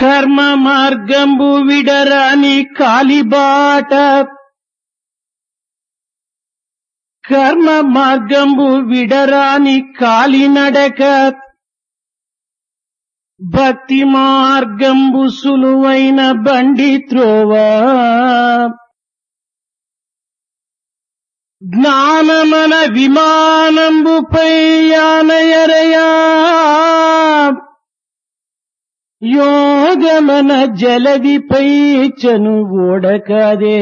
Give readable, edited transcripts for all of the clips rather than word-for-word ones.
కర్మ మార్గంబు విడరాని కాలిబాట కర్మ మార్గంబు విడరాని కాలినడక భక్తి మార్గంబు సులువైన బండి త్రోవ జ్ఞానమన విమానంబుపై యానయరయా యోగమన జలదిపై చను ఓడకాదే.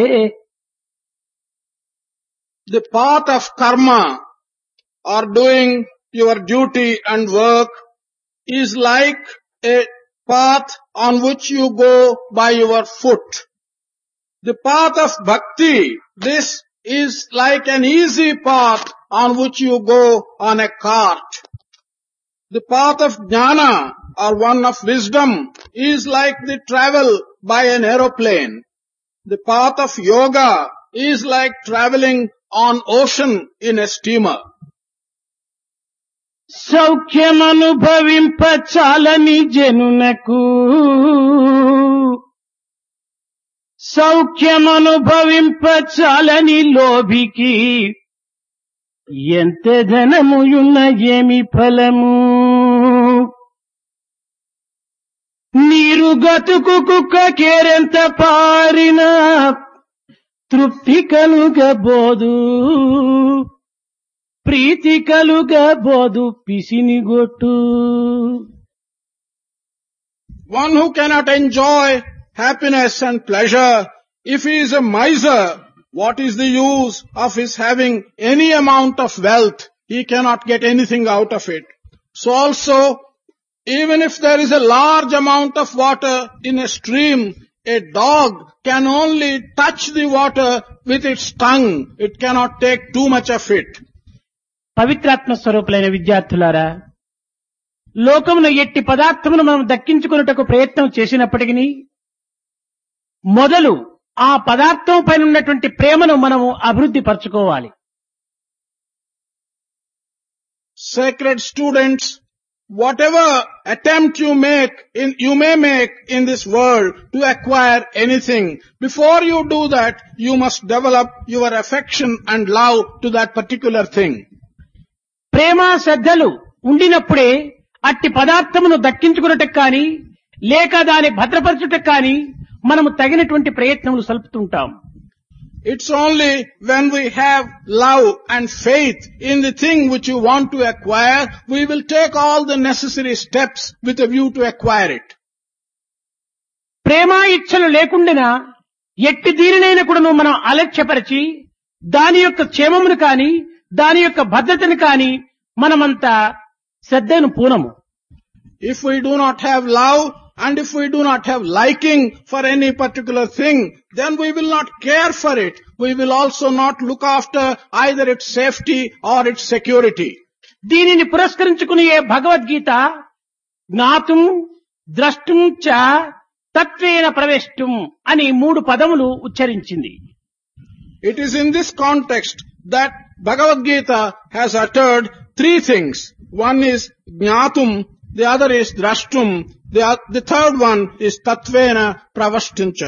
The path of karma or doing your duty and work is like a path on which you go by your foot. The path of bhakti, this is like an easy path on which you go on a cart. The path of jnana or one of wisdom is like the travel by an aeroplane. The path of yoga is like traveling on ocean in a steamer. సౌఖ్యమనుభవింప చాలని జనునకు సౌఖ్యమనుభవింప చాలని లోభికి ఎంత ధనముయున్న ఏమి ఫలము. నీరు గతుకు కుక్క కేరెంత పారినా తృప్తి కలుగబోదు ప్రీతి కలుగబోదు పిసినిగొట్టు. One who cannot enjoy happiness and pleasure, if he is a miser, what is the use of his having any amount of wealth? He cannot get anything out of it. So also, even if there is a large amount of water in a stream, a dog can only touch the water with its tongue. It cannot take too much of it. పవిత్రాత్మ స్వరూపులైన విద్యార్థులారా, లోకమును ఎట్టి పదార్థమును మనం దక్కించుకున్నటకు ప్రయత్నం చేసినప్పటికీ మొదలు ఆ పదార్థం పైన ఉన్నటువంటి ప్రేమను మనము అభివృద్ధి పరచుకోవాలి. Sacred students, whatever attempt you may make in this world to acquire anything, before you do that, you must develop your affection and love to that particular thing. ప్రేమ శ్రద్ధలు ఉండినప్పుడే అట్టి పదార్థమును దక్కించుకున్నటకు కానీ లేక దాన్ని భద్రపరచుటకు కానీ మనము తగినటువంటి ప్రయత్నములు సల్పుతుంటాం. It's only when we have love and faith in the thing which you want to acquire, we will take all the necessary steps with a view to acquire it. ప్రేమ ఇచ్చలు లేకుండా ఎట్టి దీనినైనా కూడా మనం అలక్ష్యపరిచి దాని యొక్క క్షేమమును కానీ దాని యొక్క భద్రతను కానీ మనమంతా శ్రద్ధను పూనము. If we do not have love and if we do not have liking for any particular thing, then we will not care for it. We will also not look after either its safety or its security. దీనిని పురస్కరించుకుని భగవద్గీత జ్ఞాతుం ద్రష్టుం చ తత్వేన ప్రవేష్టం అని 3 పదములు ఉచ్చరించింది. It is in this context that Bhagavad Gita has uttered 3 things. One is Jnatum, the other is Drashtum, the third one is Tatvena Pravashtuncha.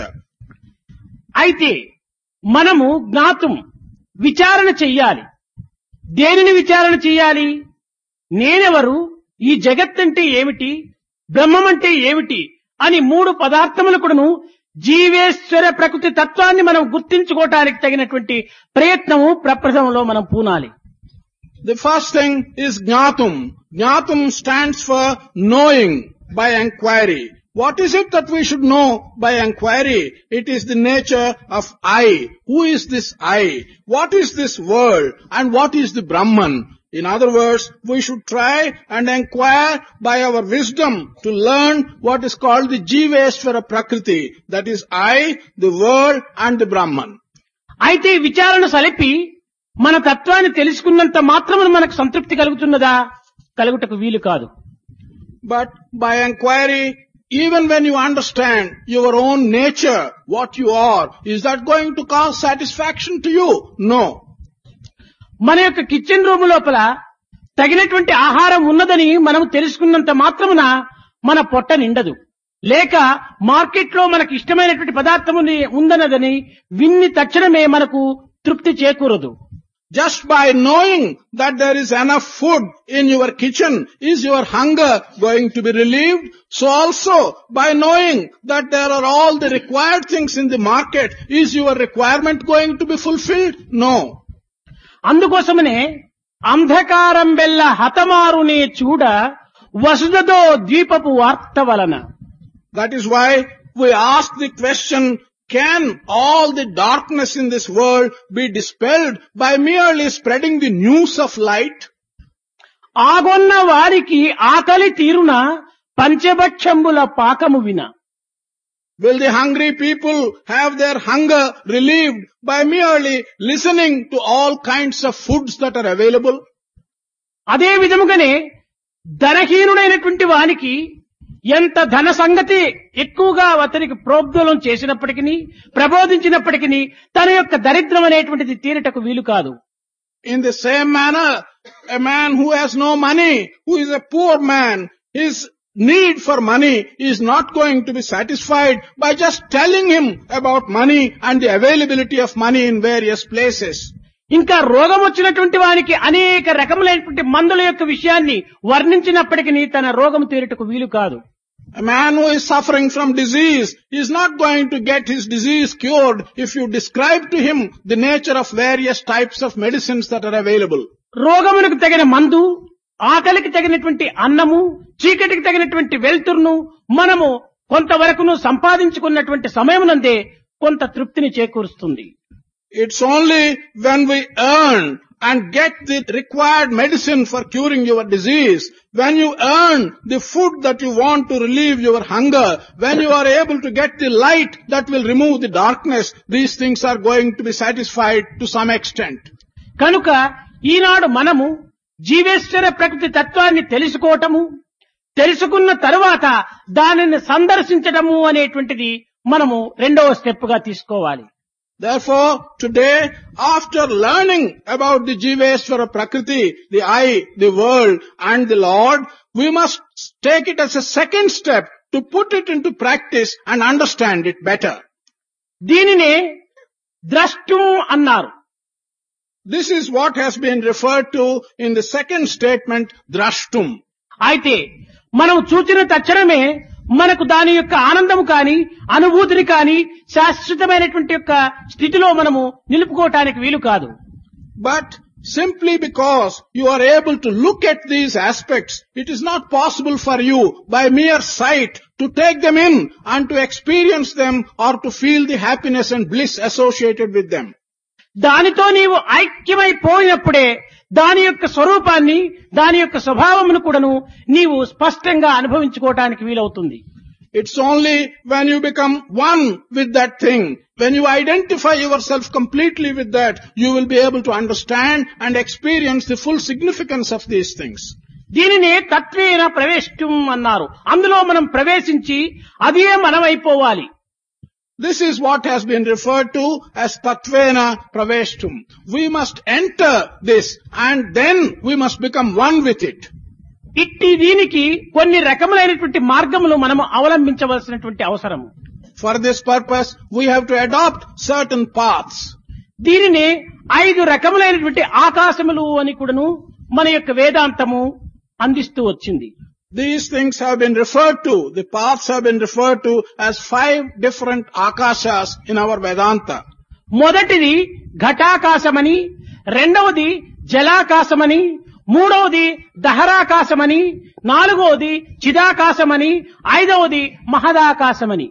అయితే మనము జ్ఞాతం విచారణ చెయ్యాలి. దేనిని విచారణ చెయ్యాలి? నేనెవరు, ఈ జగత్తంటే ఏమిటి, బ్రహ్మం అంటే ఏమిటి అని 3 పదార్థములు కూడాను జీవేశ్వర ప్రకృతి తత్వాన్ని మనం గుర్తించుకోవటానికి తగినటువంటి ప్రయత్నము ప్రప్రథమంలో మనం పూనాలి. The first thing is Jnatum. Jnatum stands for knowing by inquiry. What is it that we should know by inquiry? It is the nature of I. Who is this I? What is this world? And what is the Brahman? In other words, we should try and inquire by our wisdom to learn what is called the Jiveshvara Prakriti. That is I, the world and the Brahman. అయితే విచారణ సలిపి మన తత్వాన్ని తెలుసుకున్నంత మాత్రమే మనకు సంతృప్తి కలుగుతున్నదా? కలుగుటకు వీలు కాదు. But by inquiry, even when you understand your own nature, what you are, is that going to cause satisfaction to you? No. మన యొక్క కిచెన్ రూమ్ లోపల తగినటువంటి ఆహారం ఉన్నదని మనం తెలుసుకున్నంత మాత్రమున మన పొట్ట నిండదు. లేక మార్కెట్లో మనకు ఇష్టమైనటువంటి పదార్థము ఉందన్నదని విన్ని తక్షణమే మనకు తృప్తి చేకూరదు. Just by knowing that there is enough food in your kitchen, is your hunger going to be relieved? So also, by knowing that there are all the required things in the market, is your requirement going to be fulfilled? No. అందుకోసమనే అంధకారం వెల్ల హతమారునే చూడ వసుధతో ద్వీపపు వార్త వలన. That is why we ask the question, can all the darkness in this world be dispelled by merely spreading the news of light? ఆగొన్న వారికి ఆకలి తీరున పంచభక్షంబుల పాకము విన. Will the hungry people have their hunger relieved by merely listening to all kinds of foods that are available? అదే విధముగానే ధనహీనుడైనటువంటి వానికి ఎంత ధన సంగతి ఎక్కువగా అతనికి ప్రోద్బలం చేసినప్పటికీ ప్రబోధించినప్పటికీ తన యొక్క దరిద్రం అనేటువంటిది తీరటకు వీలు కాదు. In the same manner, a man who has no money, who is a poor man, his need for money is not going to be satisfied by just telling him about money and the availability of money in various places. ఇంకా రోగం వచ్చినటువంటి వారికి అనేక రకములైనటువంటి మందుల యొక్క విషయాన్ని వర్ణించినప్పటికీ తన రోగం తీరుటకు వీలు కాదు. A man who is suffering from disease is not going to get his disease cured if you describe to him the nature of various types of medicines that are available. రోగమునకు తగిన మందు, ఆకలికి తగినటువంటి అన్నము, చీకటికి తగినటువంటి వెలుతురును మనము కొంతవరకును సంపాదించుకున్నటువంటి సమయమునందే కొంత తృప్తిని చేకూరుస్తుంది. It's only when we earn and get the required medicine for curing your disease, when you earn the food that you want to relieve your hunger, when you are able to get the light that will remove the darkness, these things are going to be satisfied to some extent. కనుక ఈనాడు మనము జీవేశ్వర ప్రకృతి తత్వాన్ని తెలుసుకోవటము, తెలుసుకున్న తరువాత దానిని సందర్శించటము అనేటువంటిది మనము రెండవ స్టెప్ గా తీసుకోవాలి. Therefore, today, after learning about the Jivesvara Prakriti, the I, the world, and the Lord, we must take it as a second step to put it into practice and understand it better. దీనినే ద్రష్టం అన్నారు. This is what has been referred to in the second statement, drashtum. అయితే మనం చూచిన తక్షణమే మనకు దాని యొక్క ఆనందము కాని అనుభూతిని కాని శాశ్వతమైనటువంటి యొక్క స్థితిలో మనము నిలుపుకోవటానికి వీలు కాదు. But simply because you are able to look at these aspects, it is not possible for you by mere sight to take them in and to experience them or to feel the happiness and bliss associated with them. దానితో నీవు ఐక్యమైపోయినప్పుడే దాని యొక్క స్వరూపాన్ని, దాని యొక్క స్వభావమును కూడాను నీవు స్పష్టంగా అనుభవించుకోవటానికి వీలవుతుంది. It's only when you become one with that thing, when you identify yourself completely with that, you will be able to understand and experience the full significance of these things. దీనినే తత్వేన ప్రవేశం అన్నారు. అందులో మనం ప్రవేశించి అదే మనమైపోవాలి. This is what has been referred to as Tatvena Praveshtum. We must enter this and then we must become one with it. ఇట్టి దీనికి కొన్ని రకములైనటువంటి మార్గములు మనము అవలంబించవలసినటువంటి అవసరము. For this purpose, we have to adopt certain paths. దీనినే 5 రకములైనటువంటి ఆకాశములు అని కూడాను మన యొక్క వేదాంతము అందిస్తూ వచ్చింది. These things have been referred to, the paths have been referred to as 5 different akashas in our Vedanta. మొదటిది ఘటాకాశమని, రెండవది జలాకాశమని, మూడవది దహరాకాశమని, నాలుగవది చిదాకాశమని, ఐదవది మహదాకాశమని.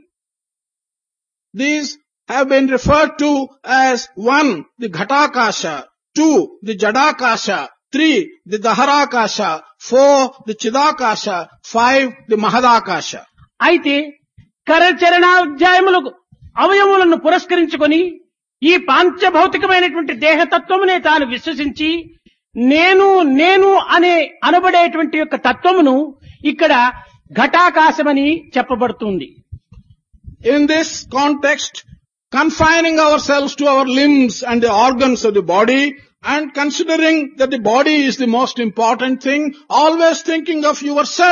These have been referred to as 1, the Ghatakasha, 2, the Jadakasha, 3, the Daharakasha, 4, the Chidakasha, 5, the Mahadakasha. అయితే కరచరణాధ్యాయములకు అవయములను పురస్కరించుకొని ఈ పాంచభౌతికమైనటువంటి దేహతత్వమునే తాను విశ్వసించి నేను నేను అనే అనబడేటువంటి యొక్క తత్వమును ఇక్కడ ఘటాకాశమని చెప్పబడుతుంది. In this context, confining ourselves to our limbs and the organs of the body, and considering that the body is the most important thing, always thinking of yourself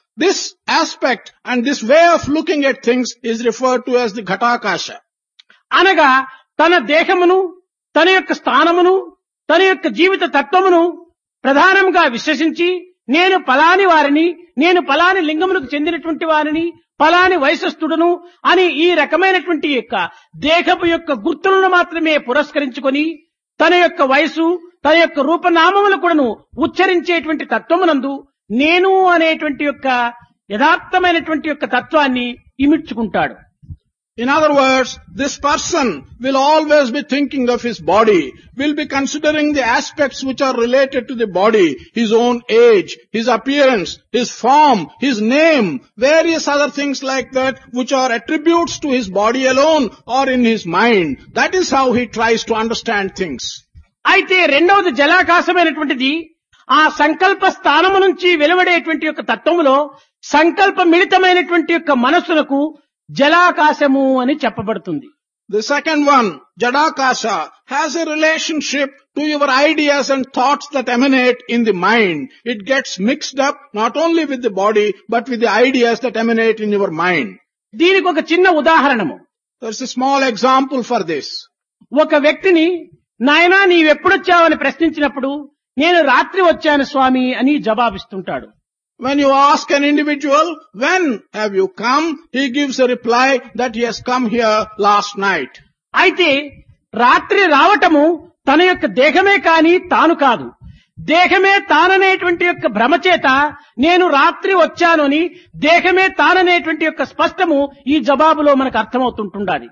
This aspect and this way of looking at things is referred to as the Ghatakasha. అనగా తన దేహమును, తన యొక్క స్థానమును, తన యొక్క జీవిత తత్వమును ప్రధానంగా విశ్వసించి నేను పలాని వారిని, నేను పలాని లింగములకు చెందినటువంటి వారిని, పలాని వయస్సుస్తుడును అని ఈ రకమైనటువంటి యొక్క దేహపు యొక్క గుర్తులను మాత్రమే పురస్కరించుకొని తన యొక్క వయసు, తన యొక్క రూపనామములు కూడాను ఉచ్చరించేటువంటి తత్వమునందు నేను అనేటువంటి యొక్క యథార్థమైనటువంటి యొక్క తత్వాన్ని ఇమిడ్చుకుంటాడు. In other words, this person will always be thinking of his body, will be considering the aspects which are related to the body, his own age, his appearance, his form, his name, various other things like that which are attributes to his body alone or in his mind. That is how he tries to understand things. అయితే రెండవది జలాకాశమైనటువంటిది ఆ సంకల్ప స్థానము నుంచి వెలువడేటువంటి యొక్క తత్వములో సంకల్ప మిళితమైనటువంటి యొక్క మనస్సులకు జలాకాశము అని చెప్పబడుతుంది. The second one, Jadakasha, has a relationship to your ideas and thoughts that emanate in the mind. It gets mixed up not only with the body but with the ideas that emanate in your mind. దీనికి ఒక చిన్న ఉదాహరణము. There's a small example for this. ఒక వ్యక్తిని నాయనా నీవెప్పుడొచ్చావని ప్రశ్నించినప్పుడు నేను రాత్రి వచ్చాను స్వామి అని జవాబిస్తుంటాడు. When you ask an individual, when have you come? He gives a reply that he has come here last night. అయితే రాత్రి రావటము తన యొక్క దేహమే కాని తాను కాదు. దేహమే తాననేటువంటి యొక్క భ్రమచేత నేను రాత్రి వచ్చాను అని దేహమే తాననేటువంటి యొక్క స్పష్టము ఈ జవాబులో మనకు అర్థమవుతుంటుండాలి.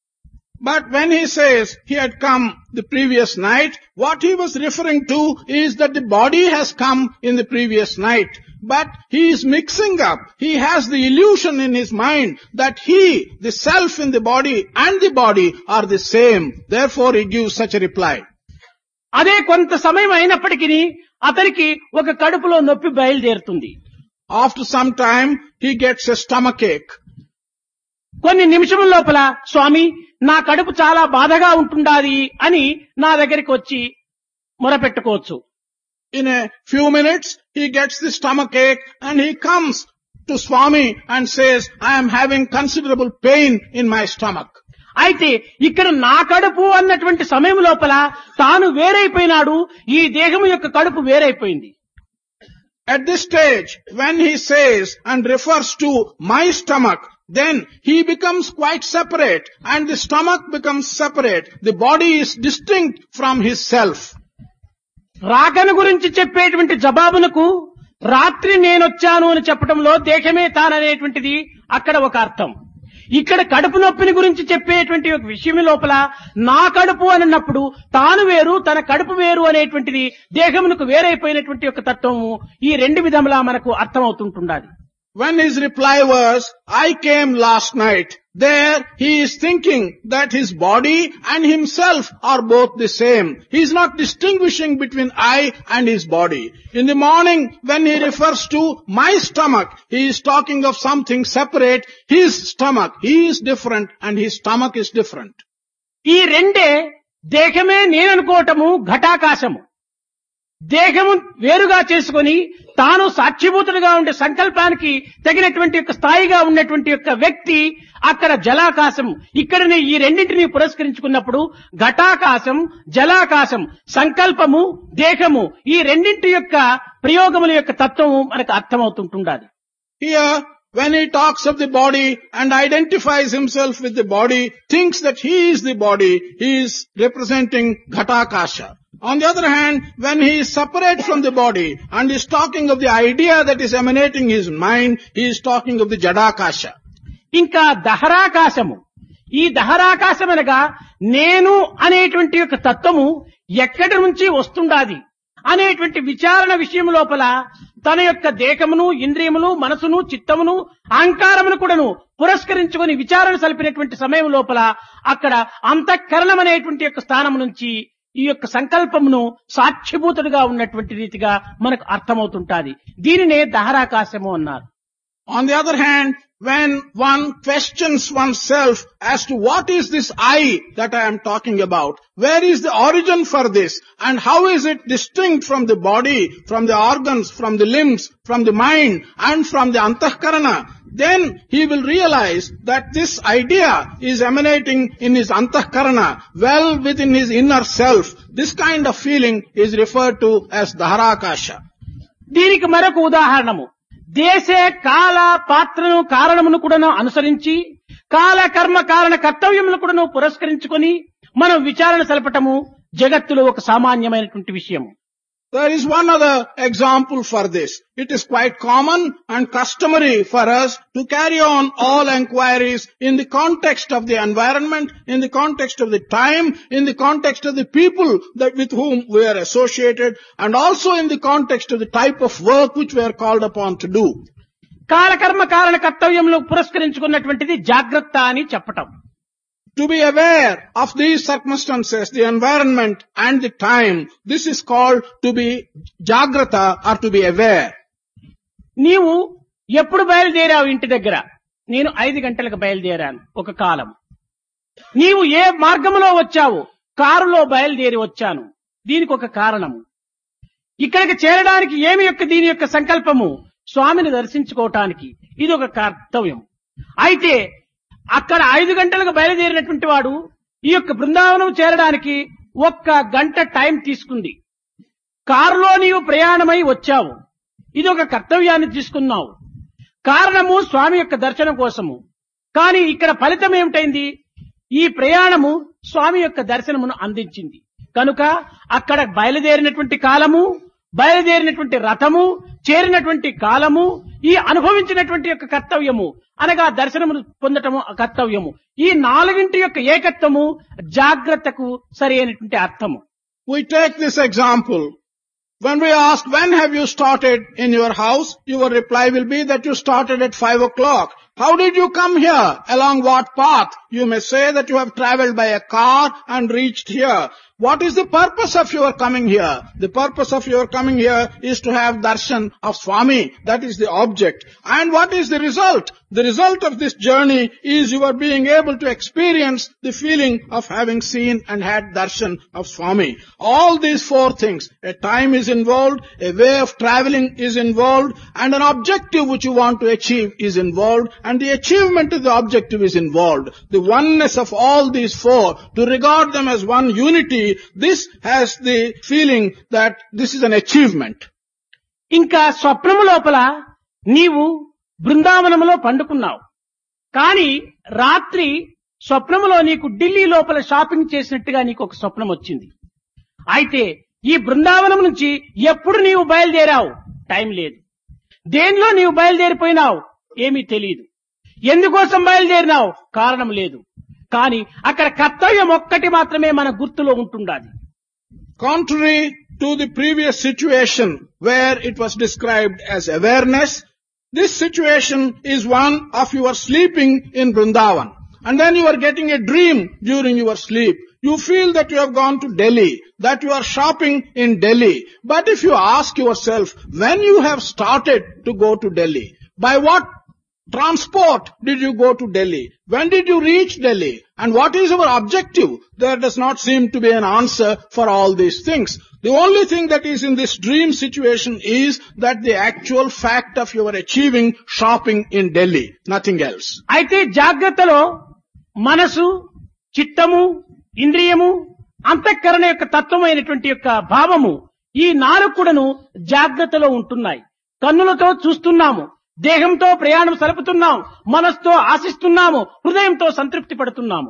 But when he says he had come the previous night, what he was referring to is that the body has come in the previous night. But he is mixing up. He has the illusion in his mind that he, the self in the body and the body are the same. Therefore he gives such a reply. అదే కొంత సమయం అయినప్పటికీ అతనికి ఒక కడుపులో నొప్పి బయలుదేరుతుంది. After some time he gets a stomachache. కొన్ని నిమిషముల లోపల స్వామి నా కడుపు చాలా బాధగా ఉంటుండాది అని నా దగ్గరికి వచ్చి మొరపెట్టుకోవచ్చు. In a few minutes he gets the stomachache and he comes to Swami and says, I am having considerable pain in my stomach. అయితే ఇక్కడ నా కడుపు అన్నటువంటి సమయం లోపల తాను వేరైపోయినాడు, ఈ దేహము యొక్క కడుపు వేరైపోయింది. At this stage, when he says and refers to my stomach, then he becomes quite separate and the stomach becomes separate. The body is distinct from his self. రాకను గురించి చెప్పేటువంటి జవాబునకు రాత్రి నేనొచ్చాను అని చెప్పడంలో దేహమే తాననేటువంటిది అక్కడ ఒక అర్థం. ఇక్కడ కడుపు నొప్పిని గురించి చెప్పేటువంటి ఒక విషయం లోపల నా కడుపు అన్నప్పుడు తాను వేరు తన కడుపు వేరు అనేటువంటిది దేహమునకు వేరైపోయినటువంటి ఒక తత్వము ఈ రెండు విధములా మనకు అర్థమవుతుంటుండాలి. When his reply was, I came last night, there he is thinking that his body and himself are both the same. He is not distinguishing between I and his body. In the morning, when he refers to my stomach, he is talking of something separate. His stomach, he is different and his stomach is different. ఈ రెండే దేహమే నేననుకోవటము ఘటాకాశము. దేహము వేరుగా చేసుకొని తాను సాక్షిభూతుడుగా ఉండే సంకల్పానికి తగినటువంటి యొక్క స్థాయిగా ఉన్నటువంటి యొక్క వ్యక్తి అక్కడ జలాకాశం. ఇక్కడనే ఈ రెండింటినీ పురస్కరించుకున్నప్పుడు ఘటాకాశం, జలాకాశం, సంకల్పము, దేహము ఈ రెండింటి యొక్క ప్రయోగముల యొక్క తత్వము మనకు అర్థమవుతుంటుండాలి. Here, when he talks of the body and identifies himself with the body, thinks that he is the body, he is representing Ghatakasha. On the other hand, when he is separate from the body and is talking of the idea that is emanating his mind, he is talking of the Jadakasha. ఇంకా దహరాకాశము. ఈ దహరాకాశం అనగా నేను అనేటువంటి యొక్క తత్వము ఎక్కడి నుంచి వస్తుండాది అనేటువంటి విచారణ విషయం లోపల తన యొక్క దేహమును, ఇంద్రియములు, మనసును, చిత్తమును, అహంకారమును కూడాను పురస్కరించుకొని విచారణ సలిపినటువంటి సమయం లోపల అక్కడ అంతఃకరణం అనేటువంటి యొక్క స్థానం నుంచి ఈ యొక్క సంకల్పమును సాక్షిభూతుడుగా ఉన్నటువంటి రీతిగా మనకు అర్థమవుతుంటాది. దీనినే దహరాకాశము అన్నారు. On the other hand, when one questions oneself as to what is this I that I am talking about? Where is the origin for this? And how is it distinct from the body, from the organs, from the limbs, from the mind, and from the antahkarana? Then he will realize that this idea is emanating in his antahkarana, well within his inner self. This kind of feeling is referred to as dharakasha. దీనికి మరొక ఉదాహరణము, దేశ కాల పాత్రను కారణమును కూడాను అనుసరించి కాల కర్మ కారణ కర్తవ్యమును కూడాను పురస్కరించుకొని మనం విచారణ సలపటము జగత్తులో ఒక సామాన్యమైనటువంటి విషయం. There is one other example for this. It is quite common and customary for us to carry on all enquiries in the context of the environment, in the context of the time, in the context of the people that with whom we are associated, and also in the context of the type of work which we are called upon to do. కాలకర్మ కారణ కర్తవ్యంలో పురస్కరించుకున్నటువంటిది జాగ్రత్త అని చెప్పటం. To be aware of these circumstances, the environment and the time, this is called to be jagrata or to be aware. నీవు ఎప్పుడు బయలుదేరావు ఇంటి దగ్గర? నేను 5 గంటలకు బయలుదేరాను ఒక కాలం. నీవు ఏ మార్గంలో వచ్చావు? కారులో బయలుదేరి వచ్చాను. దీనికి ఒక కారణము. ఇక్కడికి చేరడానికి ఏమి దీని యొక్క సంకల్పము? స్వామిని దర్శించుకోవటానికి. ఇది ఒక కర్తవ్యం. అయితే అక్కడ 5 గంటలకు బయలుదేరినటువంటి వాడు ఈ యొక్క బృందావనం చేరడానికి 1 గంట టైం తీసుకుంది. కారులో నీవు ప్రయాణమై వచ్చావు. ఇది ఒక కర్తవ్యాన్ని తీసుకున్నావు. కారణము స్వామి యొక్క దర్శనం కోసము. కానీ ఇక్కడ ఫలితం ఏమిటైంది? ఈ ప్రయాణము స్వామి యొక్క దర్శనమును అందించింది. కనుక అక్కడ బయలుదేరినటువంటి కాలము, బయలుదేరినటువంటి రథము, చేరినటువంటి కాలము, ఈ అనుభవించినటువంటి యొక్క కర్తవ్యము అనగా దర్శనమును పొందటము కర్తవ్యము, ఈ 4 యొక్క ఏకత్వము జాగ్రత్తకు సరి అయినటువంటి అర్థము. We take this example. When we ask, when have you started in your house? Your reply will be that you started at 5 o'clock. How did you come here? Along what path? You may say that you have traveled by a car and reached here. What is the purpose of your coming here? The purpose of your coming here is to have darshan of Swami. That is the object. And what is the result? The result of this journey is you are being able to experience the feeling of having seen and had darshan of Swami. All these 4 things. A time is involved, a way of traveling is involved, and an objective which you want to achieve is involved, and the achievement of the objective is involved. The oneness of all these 4, to regard them as one unity, this has the feeling that this is an achievement. ఇంకా స్వప్నము లోపల నీవు బృందావనములో పండుకున్నావు. కానీ రాత్రి స్వప్నములో నీకు ఢిల్లీ లోపల shopping చేసినట్టుగా నీకు ఒక స్వప్నం వచ్చింది. అయితే ఈ బృందావనం నుంచి ఎప్పుడు నీవు బయలుదేరావు? టైం లేదు. దేనిలో నీవు బయలుదేరిపోయినావు? ఏమీ తెలియదు. ఎందుకోసం బయలుదేరినావు? కారణం లేదు. కానీ అక్కడ కర్తవ్యం ఒక్కటి మాత్రమే మన గుర్తులో ఉంటుండాలి. Contrary to the previous situation where it was described as awareness, this situation is one of you are sleeping in Vrindavan, and then you are getting a dream during your sleep. You feel that you have gone to Delhi, that you are shopping in Delhi. But if you ask yourself, when you have started to go to Delhi, by what transport did you go to Delhi? When did you reach Delhi? And what is our objective? There does not seem to be an answer for all these things. The only thing that is in this dream situation is that the actual fact of your achieving shopping in Delhi, nothing else. అయితే జాగ్రత్తలో మనసు, చిత్తము, ఇంద్రియము, అంతఃకరణ యొక్క తత్వమైనటువంటి యొక్క భావము, ఈ 4 కూడాను జాగ్రత్తలో ఉంటున్నాయి. కన్నులతో చూస్తున్నాము, దేహంతో ప్రయాణం సలుపుతున్నాం, మనస్సుతో ఆశిస్తున్నాము, హృదయంతో సంతృప్తి పడుతున్నాము.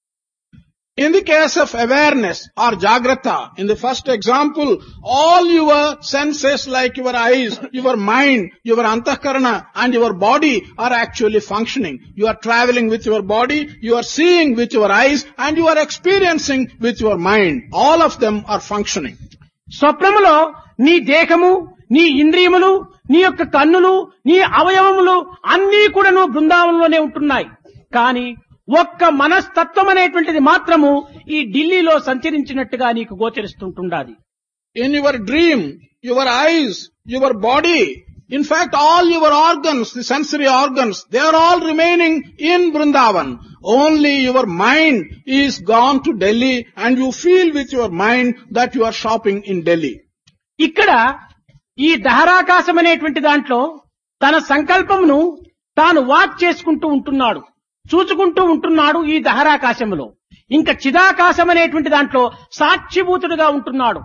In the case of awareness or jagrata, in the first example, all your senses like your eyes, your mind, your antahkarana and your body are actually functioning. You are traveling with your body, you are seeing with your eyes and you are experiencing with your mind. All of them are functioning. స్వప్నములో నీ దేహము, నీ ఇంద్రియములు, నీ యొక్క కన్నులు, నీ అవయవములు అన్నీ కూడాను బృందావనంలోనే ఉంటున్నాయి. కానీ ఒక్క మనస్తత్వం అనేటువంటిది మాత్రము ఈ ఢిల్లీలో సంచరించినట్టుగా నీకు గోచరిస్తుంటుండాలి. In your dream, your eyes, your body, In fact, all your organs, the sensory organs, they are all remaining in Vrindavan. Only your mind is gone to Delhi and you feel with your mind that you are shopping in Delhi. ఇక్కడ ఈ దహరాకాశం అనేటువంటి దాంట్లో తన సంకల్పమును తాను watch చేసుకుంటూ ఉంటున్నాడు, చూచుకుంటూ ఉంటున్నాడు ఈ దహరాకాశములో. ఇంకా చిదాకాశం అనేటువంటి దాంట్లో సాక్షిభూతుడుగా ఉంటున్నాడు.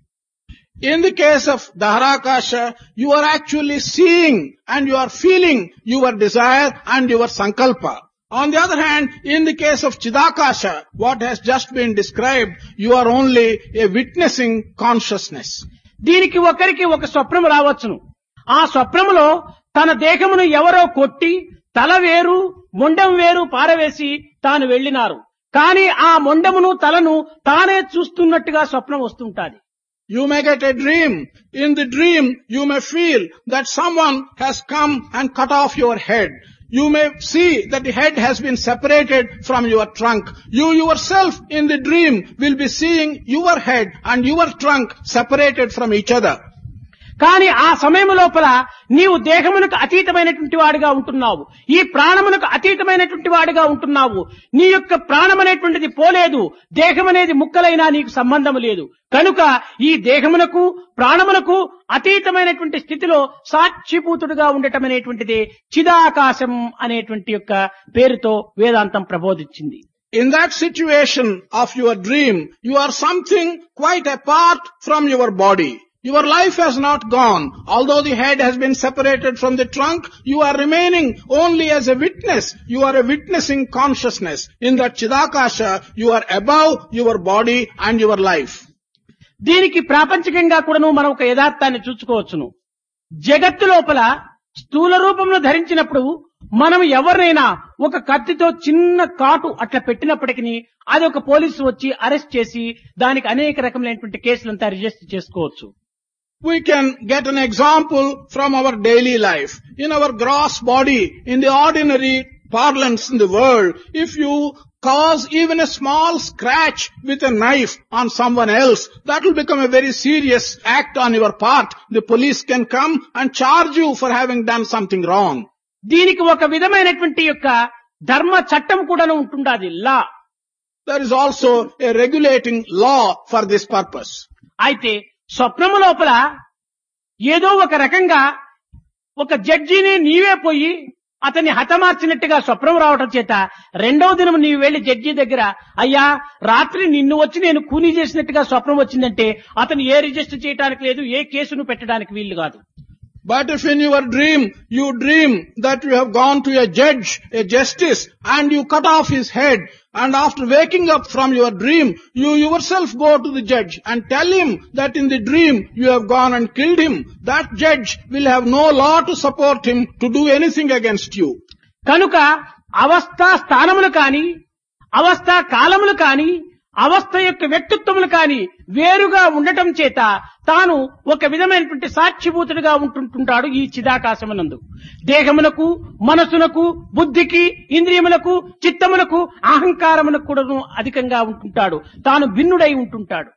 In the case of Daharakasha, you are actually seeing and you are feeling your desire and your sankalpa. On the other hand, in the case of Chidakasha, what has just been described, you are only a witnessing consciousness. దీనికి ఒకరికి ఒక స్వప్నం రావచ్చును. ఆ స్వప్నములో తన దేహమును ఎవరో కొట్టి తల వేరు మొండెం వేరు పారవేసి తాను వెళ్ళినారు. కానీ ఆ మొండెమును తలను తానే చూస్తున్నట్టుగా స్వప్నం వస్తుంటాది. You may get a dream. In the dream, you may feel that someone has come and cut off your head. You may see that the head has been separated from your trunk. You yourself in the dream will be seeing your head and your trunk separated from each other. కానీ ఆ సమయం లోపల నీవు దేహమునకు అతీతమైనటువంటి వాడిగా ఉంటున్నావు, ఈ ప్రాణమునకు అతీతమైనటువంటి వాడిగా ఉంటున్నావు. నీ యొక్క ప్రాణం అనేటువంటిది పోలేదు, దేహం అనేది ముక్కలైనా నీకు సంబంధం లేదు. కనుక ఈ దేహమునకు ప్రాణమునకు అతీతమైనటువంటి స్థితిలో సాక్షిభూతుడుగా ఉండటం అనేటువంటిది చిదాకాశం అనేటువంటి యొక్క పేరుతో వేదాంతం ప్రబోధించింది. In that situation of your dream, you are something quite apart from your body. Your life has not gone. Although the head has been separated from the trunk, you are remaining only as a witness. You are a witnessing consciousness. In that Chidakasha, you are above your body and your life. దీనికి ప్రాపంచికంగా కూడాను మనం ఒక యథార్థాన్ని చూసుకోవచ్చును. జగత్తు లోపల స్థూల రూపంలో ధరించినప్పుడు మనం ఎవరినైనా ఒక కత్తితో చిన్న కాటు అట్లా పెట్టినప్పటికీ అది ఒక పోలీసు వచ్చి అరెస్ట్ చేసి దానికి అనేక రకములైనటువంటి కేసులంతా రిజిస్టర్ చేసుకోవచ్చు. We can get an example from our daily life. In our gross body, in the ordinary parlance in the world, if you cause even a small scratch with a knife on someone else, that will become a very serious act on your part. The police can come and charge you for having done something wrong. దీనికి ఒక విధమైనటువంటి యొక్క ధర్మ చట్టం కూడా ఉంటుండాది, లా. There is also a regulating law for this purpose. అయితే స్వప్నము లోపల ఏదో ఒక రకంగా ఒక జడ్జిని నీవే పోయి అతన్ని హతమార్చినట్టుగా స్వప్నం రావటం చేత రెండవ దినం నీవు వెళ్లి జడ్జి దగ్గర, అయ్యా రాత్రి నిన్ను వచ్చి నేను కూనీ చేసినట్టుగా స్వప్నం వచ్చిందంటే అతను ఏ రిజిస్టర్ చేయడానికి లేదు, ఏ కేసును పెట్టడానికి వీలు కాదు. But if in your dream, you dream that you have gone to a judge, a justice, and you cut off his head, and after waking up from your dream, you yourself go to the judge and tell him that in the dream you have gone and killed him, that judge will have no law to support him to do anything against you. కనుక అవస్థా స్థానములు కాని, అవస్థా కాలములు కాని, అవస్థ యొక్క వ్యక్తిత్వములు కాని వేరుగా ఉండటం చేత తాను ఒక విధమైనటువంటి సాక్షిభూతుడిగా ఉంటుంటాడు ఈ చిదాకాశమునందు. దేహమునకు, మనసునకు, బుద్ధికి, ఇంద్రియములకు, చిత్తములకు, అహంకారమునకు కూడా అధికంగా ఉంటుంటాడు, తాను భిన్నుడై ఉంటుంటాడు.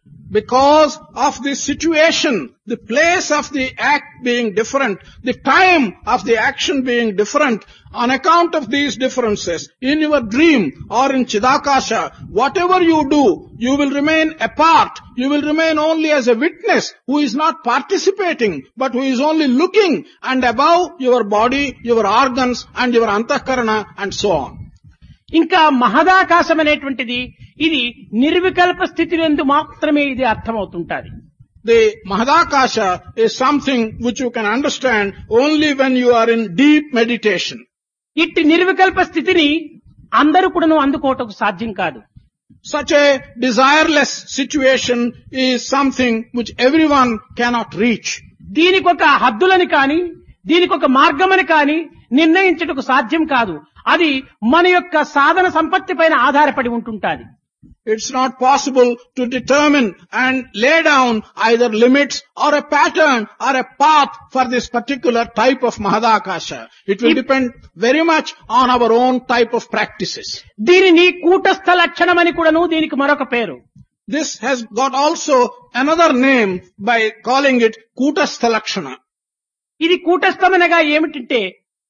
Because of this situation, the place of the act being different, the time of the action being different, on account of these differences, in your dream or in Chidakasha, whatever you do, you will remain apart. You will remain only as a witness who is not participating, but who is only looking and above your body, your organs and your antahkarana and so on. ఇంకా మహదాకాశం అనేటువంటిది ఇది నిర్వికల్ప స్థితిలందు మాత్రమే ఇది అర్థమవుతుంటాది. The Mahadakasha is something which you can understand only when you are in deep meditation. ఇట్టి నిర్వికల్ప స్థితిని అందరూ కూడాను అందుకోవటం సాధ్యం కాదు. Such a desireless situation is something which everyone cannot reach. దీనికొక హద్దులని కాని, దీనికొక మార్గమని కాని నిర్ణయించుటకు సాధ్యం కాదు. అది మన యొక్క సాధన సంపత్తి పైన ఆధారపడి ఉంటుంటాది. It's not possible to determine and lay down either limits or a pattern or a path for this particular type of Mahadakasha. It will depend very much on our own type of practices. దీనిని కూటస్థ లక్షణమని కూడాను దీనికి మరొక పేరు. This has got also another name by calling it Kutastha Lakshana. ఇది కూటస్థమనగా ఏమిటంటే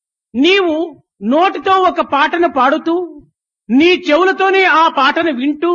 నీవు నోటితో ఒక పాటను పాడుతూ నీ చెవులతోనే ఆ పాటను వింటూ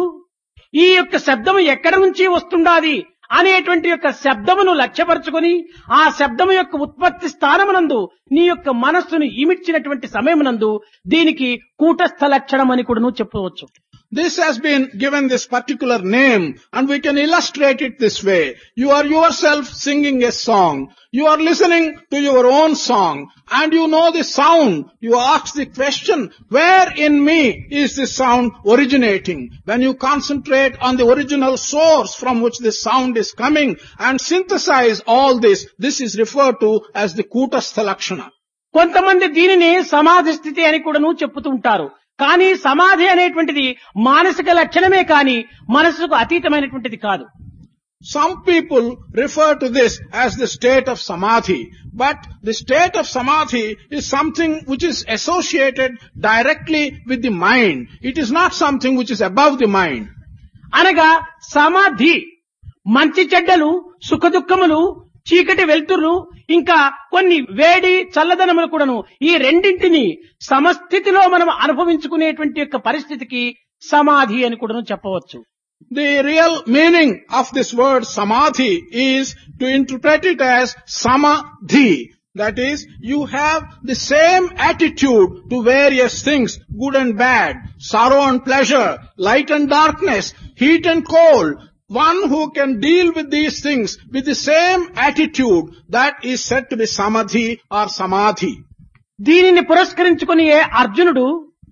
ఈ యొక్క శబ్దము ఎక్కడి నుంచి వస్తుండాది అనేటువంటి యొక్క శబ్దమును లక్ష్యపరుచుకొని ఆ శబ్దము యొక్క ఉత్పత్తి స్థానమునందు నీ యొక్క మనస్సును ఇమిడ్చినటువంటి సమయమునందు దీనికి కూటస్థ లక్షణం అని కూడాను చెప్పవచ్చు. This has been given this particular name, and we can illustrate it this way. You are yourself singing a song. You are listening to your own song, and you know the sound. You ask the question, where in me is this sound originating? When you concentrate on the original source from which this sound is coming and synthesize all this, this is referred to as the Kutastha Lakshana. కొంతమంది దీనిని సమాధి స్థితి అని కూడాను చెప్పుతుంటారు. కానీ సమాధి అనేటువంటిది మానసిక లక్షణమే కానీ మనసుకు అతీతమైనటువంటిది కాదు. Some people refer to this as the state of samadhi, but the state of samadhi is something which is associated directly with the mind. It is not something which is above the mind. అనగా సమాధి మంచి చెడ్డలు సుఖదుఖములు చీకటి వెలుతురు ఇంకా కొన్ని వేడి చల్లదనములు కూడాను ఈ రెండింటిని సమస్థితిలో మనం అనుభవించుకునేటువంటి యొక్క పరిస్థితికి సమాధి అని కూడాను చెప్పవచ్చు. The real meaning of this word samadhi is to interpret it as samadhi. That is, you have the same attitude to various things, good and bad, sorrow and pleasure, light and darkness, heat and cold. One who can deal with these things with the same attitude, that is said to be samadhi or samadhi. దీనిని పురస్కరించుకుని అర్జునుడు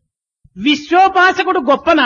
విశ్వోపాసకుడు గొప్పనా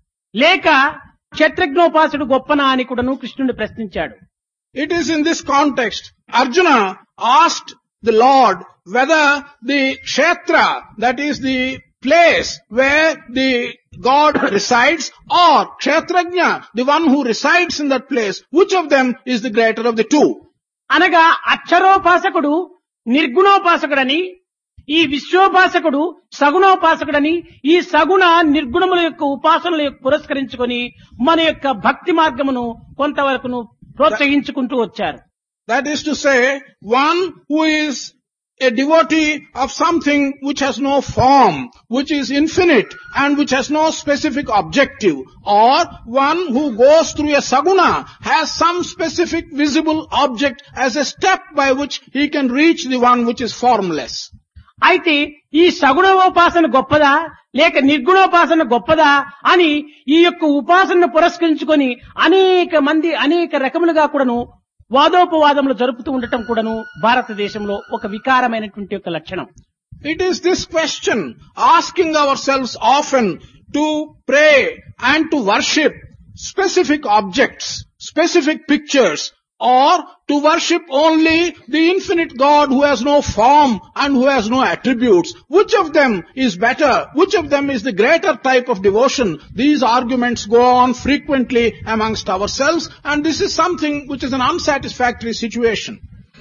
లేక క్షత్రజ్ఞోపాసకుడు గొప్పనా అని కూడాను కృష్ణుని ప్రశ్నించాడు. It is in this context Arjuna asked the Lord whether the kshetra, that is the place where the God resides, or kshetrajna, the one who resides in that place, which of them is the greater of the two? అనగా అక్షరోపాసకుడు నిర్గుణోపాసకుడని ఈ విశ్వోపాసకుడు సగుణోపాసకుడని ఈ సగుణ నిర్గుణముల యొక్క ఉపాసనల యొక్క పురస్కరించుకొని మన యొక్క భక్తి మార్గమును కొంతవరకును ప్రోత్సహించుకుంటూ వచ్చారు. That is to say, one who is a devotee of something which has no form, which is infinite and which has no specific objective, or one who goes through a saguna, has some specific visible object as a step by which he can reach the one which is formless. అయితే ఈ సగుణోపాసన గొప్పదా లేక నిర్గుణోపాసన గొప్పదా అని ఈ యొక్క ఉపాసనను పురస్కరించుకొని అనేక మంది అనేక రకములుగా కూడాను వాదోపవాదములు జరుపుతూ ఉండటం కూడాను భారతదేశంలో ఒక వికారమైనటువంటి యొక్క లక్షణం. It is this question, asking ourselves often to pray and to worship specific objects, specific pictures, or to worship only the infinite God who has no form and who has no attributes. Which of them is better? Which of them is the greater type of devotion? These arguments go on frequently amongst ourselves, and this is something which is an unsatisfactory situation.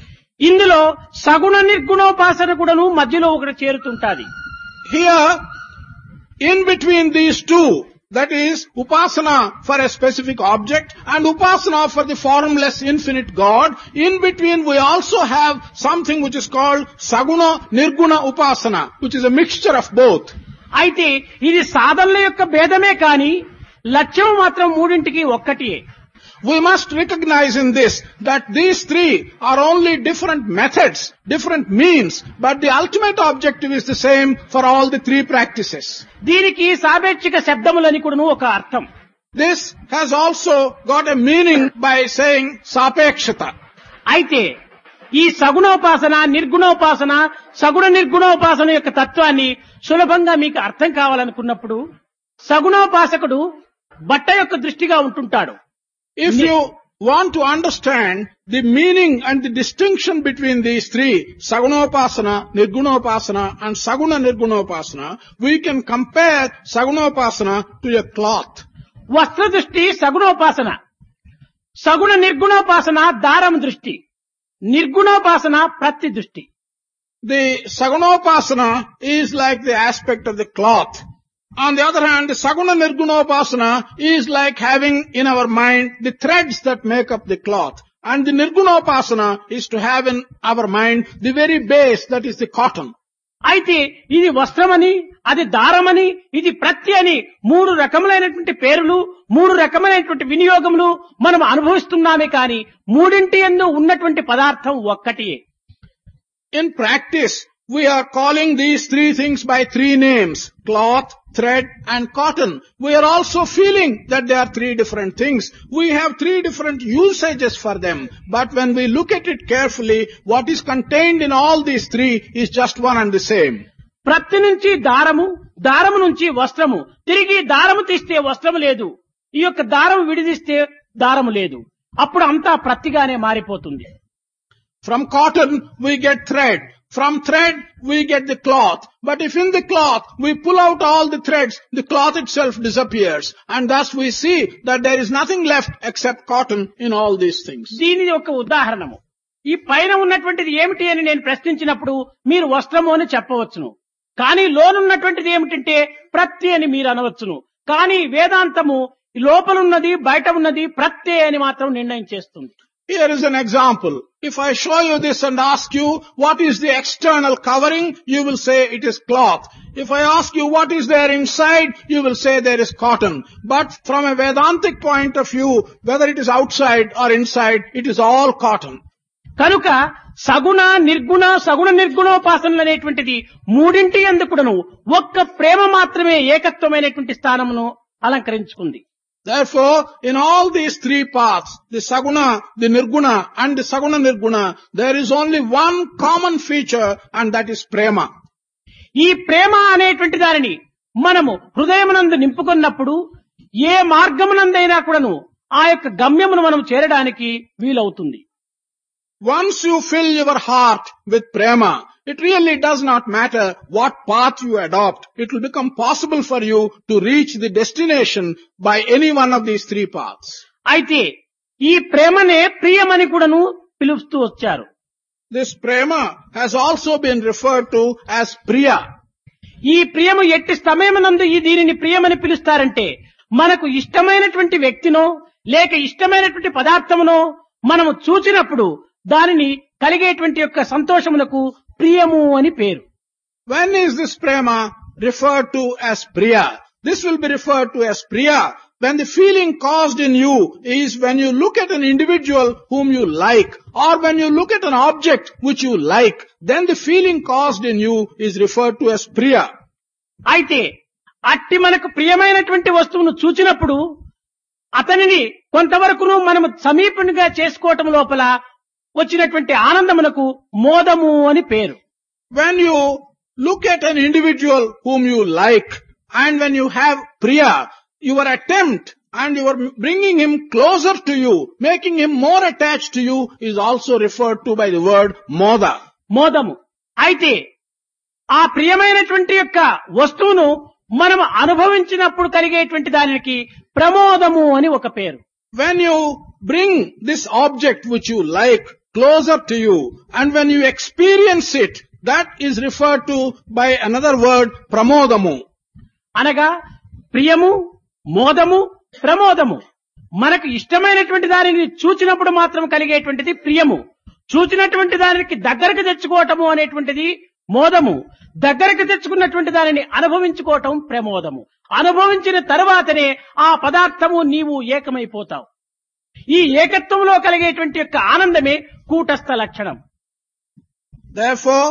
ఇందులో సగుణ నిర్గుణోపాసన కూడాను మధ్యలో ఒకటి చేరుతుంటాది. Here, in between these two, that is upasana for a specific object and upasana for the formless infinite God, in between we also have something which is called saguna nirguna upasana, which is a mixture of both. అయితే ఇది సాధనల యొక్క భేదమే కానీ లక్ష్యం మాత్రం మూడింటికి ఒక్కటే. We must recognize in this that these three are only different methods, different means, but the ultimate objective is the same for all the three practices. దీనికి సాపేక్షిక శబ్దములని కూడాను ఒక అర్థం. This has also got a meaning by saying sapekshata. అయితే ఈ సగుణోపాసన నిర్గుణోపాసన సగుణ నిర్గుణోపాసన యొక్క తత్వాన్ని సులభంగా మీకు అర్థం కావాలనుకున్నప్పుడు సగుణోపాసకుడు బట్ట యొక్క దృష్టిగా ఉంటుంటాడు. If you want to understand the meaning and the distinction between these three, sagunopasana, nirgunopasana and saguna nirgunopasana, we can compare sagunopasana to a cloth. వస్త్ర దృష్టి సగుణోపాసన, సగుణ నిర్గుణోపాసన దారం దృష్టి, నిర్గుణోపాసన ప్రత్తి దృష్టి. The sagunopasana is like the aspect of the cloth. On the other hand, the saguna nirgunopasana is like having in our mind the threads that make up the cloth. And the Nirgunopasana is to have in our mind the very base, that is the cotton. అయితే ఇది వస్త్రమని, అది దారమని, ఇది ప్రత్తి అని మూడు రకములైనటువంటి పేర్లు, మూడు రకములైనటువంటి వినియోగములు మనం అనుభవిస్తున్నామే కానీ మూడింటి యందు ఉన్నటువంటి పదార్థం ఒక్కటియే. In practice, we are calling these three things by three names: cloth, thread and cotton. We are also feeling that they are three different things. We have three different usages for them. But when we look at it carefully, what is contained in all these three is just one and the same. ప్రత్తి నుంచి దారము, దారము నుంచి వస్త్రము, తిరిగి దారము తీస్తే వస్త్రము లేదు, ఈ యొక్క దారము విడిదిస్తే దారము లేదు, అప్పుడు అంతా ప్రత్తిగానే మారిపోతుంది. From cotton we get thread. From thread we get the cloth. But if in the cloth we pull out all the threads, the cloth itself disappears. And thus we see that there is nothing left except cotton in all these things. దీని ఒక ఉదాహరణము. ఈ పైన ఉన్నటువంటిది ఏమిటి అని నేను ప్రశ్నించినప్పుడు మీరు వస్త్రము అని చెప్పవచ్చును. కానీ లోనున్నటువంటిది ఏమిటంటే ప్రత్తి అని మీరు అనవచ్చును. కానీ వేదాంతము లోపలున్నది బయట ఉన్నది ప్రత్తే అని మాత్రం నిర్ణయం చేస్తుంది. Here is an example. If I show you this and ask you what is the external covering, you will say it is cloth. If I ask you what is there inside, you will say there is cotton. But from a Vedantic point of view, whether it is outside or inside, it is all cotton. కనుక సగుణ నిర్గుణ సగుణ నిర్గుణోపాసనలు అనేటువంటిది మూడింటి యందు కూడాను ఒక్క ప్రేమ మాత్రమే ఏకత్వమైనటువంటి స్థానమును అలంకరించుకుంది. Therefore, in all these three paths, the Saguna, the Nirguna and the Saguna Nirguna, there is only one common feature and that is prema. ఈ ప్రేమ అనేటువంటి దానిని మనము హృదయమునందు నింపుకున్నప్పుడు ఏ మార్గమునందైనా కూడాను ఆ యొక్క గమ్యమును మనం చేరడానికి వీలవుతుంది. Once you fill your heart with prema, it really does not matter what path you adopt. It will become possible for you to reach the destination by any one of these three paths. అయితే ఈ ప్రేమనే ప్రియమని కూడాను పిలుస్తూ వచ్చారు. This prema has also been referred to as priya. ఈ ప్రియము ఎట్టి సమయమునందు ఈ దీనిని ప్రియమని పిలుస్తారంటే మనకు ఇష్టమైనటువంటి వ్యక్తినో లేక ఇష్టమైనటువంటి పదార్థమునో మనము చూచినప్పుడు దానిని కలిగేటువంటి యొక్క సంతోషములకు ప్రియము అని పేరు. When is this prema referred to as priya? This will be referred to as priya when the feeling caused in you is when you look at an individual whom you like, or when you look at an object which you like, then the feeling caused in you is referred to as priya. అయితే అట్టి మనకు ప్రియమైనటువంటి వస్తువును చూచినప్పుడు అతనిని కొంతవరకును మనము సమీపంగా చేసుకోవటం లోపల వచ్చినటువంటి ఆనందమునకు మోదము అని పేరు. When you look at an individual whom you like and when you have priya, your attempt and you are bringing him closer to you, making him more attached to you is also referred to by the word moda. మోదము. అయితే ఆ ప్రియమైనటువంటి యొక్క వస్తువును మనం అనుభవించినప్పుడు కలిగేటువంటి దానికి ప్రమోదము అని ఒక పేరు. When you bring this object which you like closer to you and when you experience it, that is referred to by another word, pramodamu. అనగా ప్రియము, మోదము, ప్రమోదము. మనకు ఇష్టమైనటువంటి దానిని చూచినప్పుడు మాత్రం కలిగేటువంటిది ప్రియము, చూచినటువంటి దానికి దగ్గరకు తెచ్చుకోవటము అనేటువంటిది మోదము, దగ్గరకు తెచ్చుకున్నటువంటి దానిని అనుభవించుకోవటం ప్రమోదము. అనుభవించిన తర్వాతనే ఆ పదార్థము నీవు ఏకమైపోతావు. ఈ ఏకత్వంలో కలిగేటువంటి యొక్క ఆనందమే కూటస్థ లక్షణం. Therefore,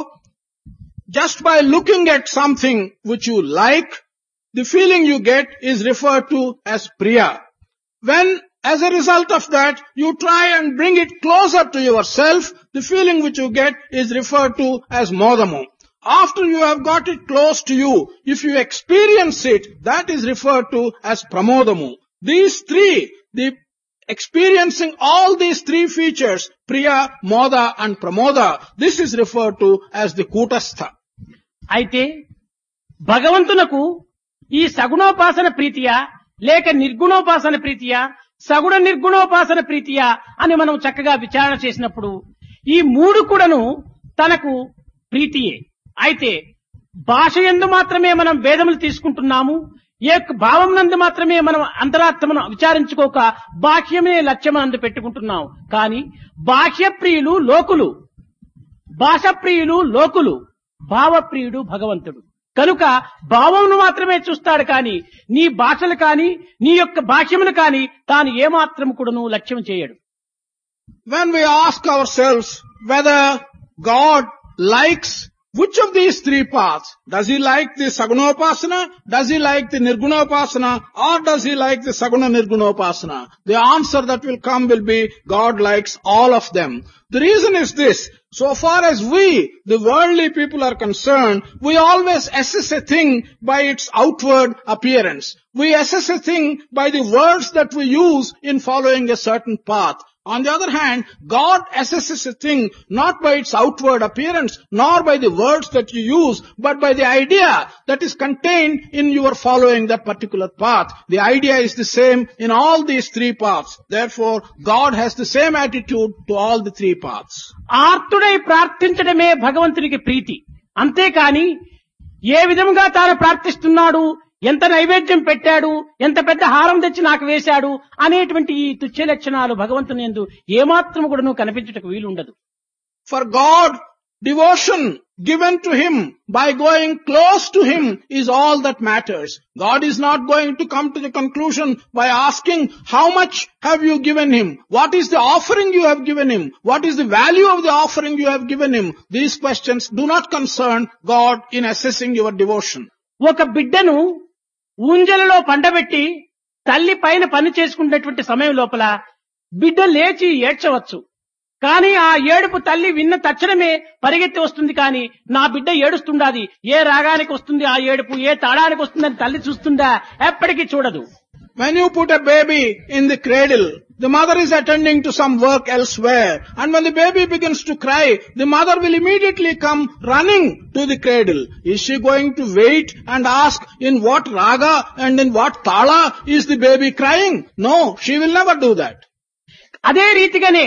just by looking at something which you like, the feeling you get is referred to as priya. When, as a result of that, you try and bring it closer to yourself, the feeling which you get is referred to as modamu. After you have got it close to you, if you experience it, that is referred to as pramodamu. These three, the experiencing all these three features, priya, moda and pramoda, this is referred to as the kutastha. అయితే భగవంతునకు ఈ సగుణోపాసన ప్రీతియా లేక నిర్గుణోపాసన ప్రీతియా సగుణ నిర్గుణోపాసన ప్రీతియా అని మనం చక్కగా విచారణ చేసినప్పుడు ఈ మూడు కూడాను తనకు ప్రీతియే. అయితే భాష యందు మాత్రమే మనం భేదములు తీసుకుంటున్నాము. ఈ యొక్క భావం నందు మాత్రమే మనం అంతరాత్మను విచారించుకోక బాహ్యమే లక్ష్యమందు పెట్టుకుంటున్నాం. కానీ బాహ్యప్రియులు లోకులు, భాషప్రియులు లోకులు, భావప్రియుడు భగవంతుడు. కనుక భావమును మాత్రమే చూస్తాడు కానీ నీ భాషలు కానీ నీ యొక్క బాహ్యమును కానీ తాను ఏమాత్రం కూడాను లక్ష్యం చేయడు. When we ask ourselves whether God likes which of these three paths, does he like the Sagunopasana, does he like the Nirgunopasana, or does he like the Saguna Nirgunopasana? The answer that will come will be God likes all of them. The reason is this: so far as we, the worldly people, are concerned, we always assess a thing by its outward appearance. We assess a thing by the words that we use in following a certain path. On the other hand, God assesses a thing not by its outward appearance, nor by the words that you use, but by the idea that is contained in your following that particular path. The idea is the same in all these three paths. Therefore, God has the same attitude to all the three paths. ఆర్తుడై ప్రార్థించడమే భగవంతునికి ప్రీతి. అంతేకాని ఏ విధంగా తాను ప్రార్థిస్తున్నాడు, ఎంత నైవేద్యం పెట్టాడు, ఎంత పెద్ద హారం తెచ్చి నాకు వేశాడు అనేటువంటి ఈ తుచ్చ లక్షణాలు భగవంతుని యందు ఏమాత్రం కూడా కనిపించటకు వీలుండదు. For God, devotion given to him by going close to him is all that matters. God is not going to come to the conclusion by asking, how much have you given him? What is the offering you have given him? What is the value of the offering you have given him? These questions do not concern God in assessing your devotion. ఒక బిడ్డను ఊంజలలో పండబెట్టి తల్లి పైన పని చేసుకునేటువంటి సమయం లోపల బిడ్డ లేచి ఏడ్చవచ్చు. కానీ ఆ ఏడుపు తల్లి విన్న తక్షణమే పరిగెత్తి వస్తుంది. కానీ నా బిడ్డ ఏడుస్తుండాది, ఏ రాగానికి వస్తుంది ఆ ఏడుపు, ఏ తాళానికి వస్తుందని తల్లి చూస్తుందా? ఎప్పటికీ చూడదు. When you put a baby in the cradle, the mother is attending to some work elsewhere. And when the baby begins to cry, the mother will immediately come running to the cradle. Is she going to wait and ask in what raga and in what tala is the baby crying? No, she will never do that. అదే రీతిగానే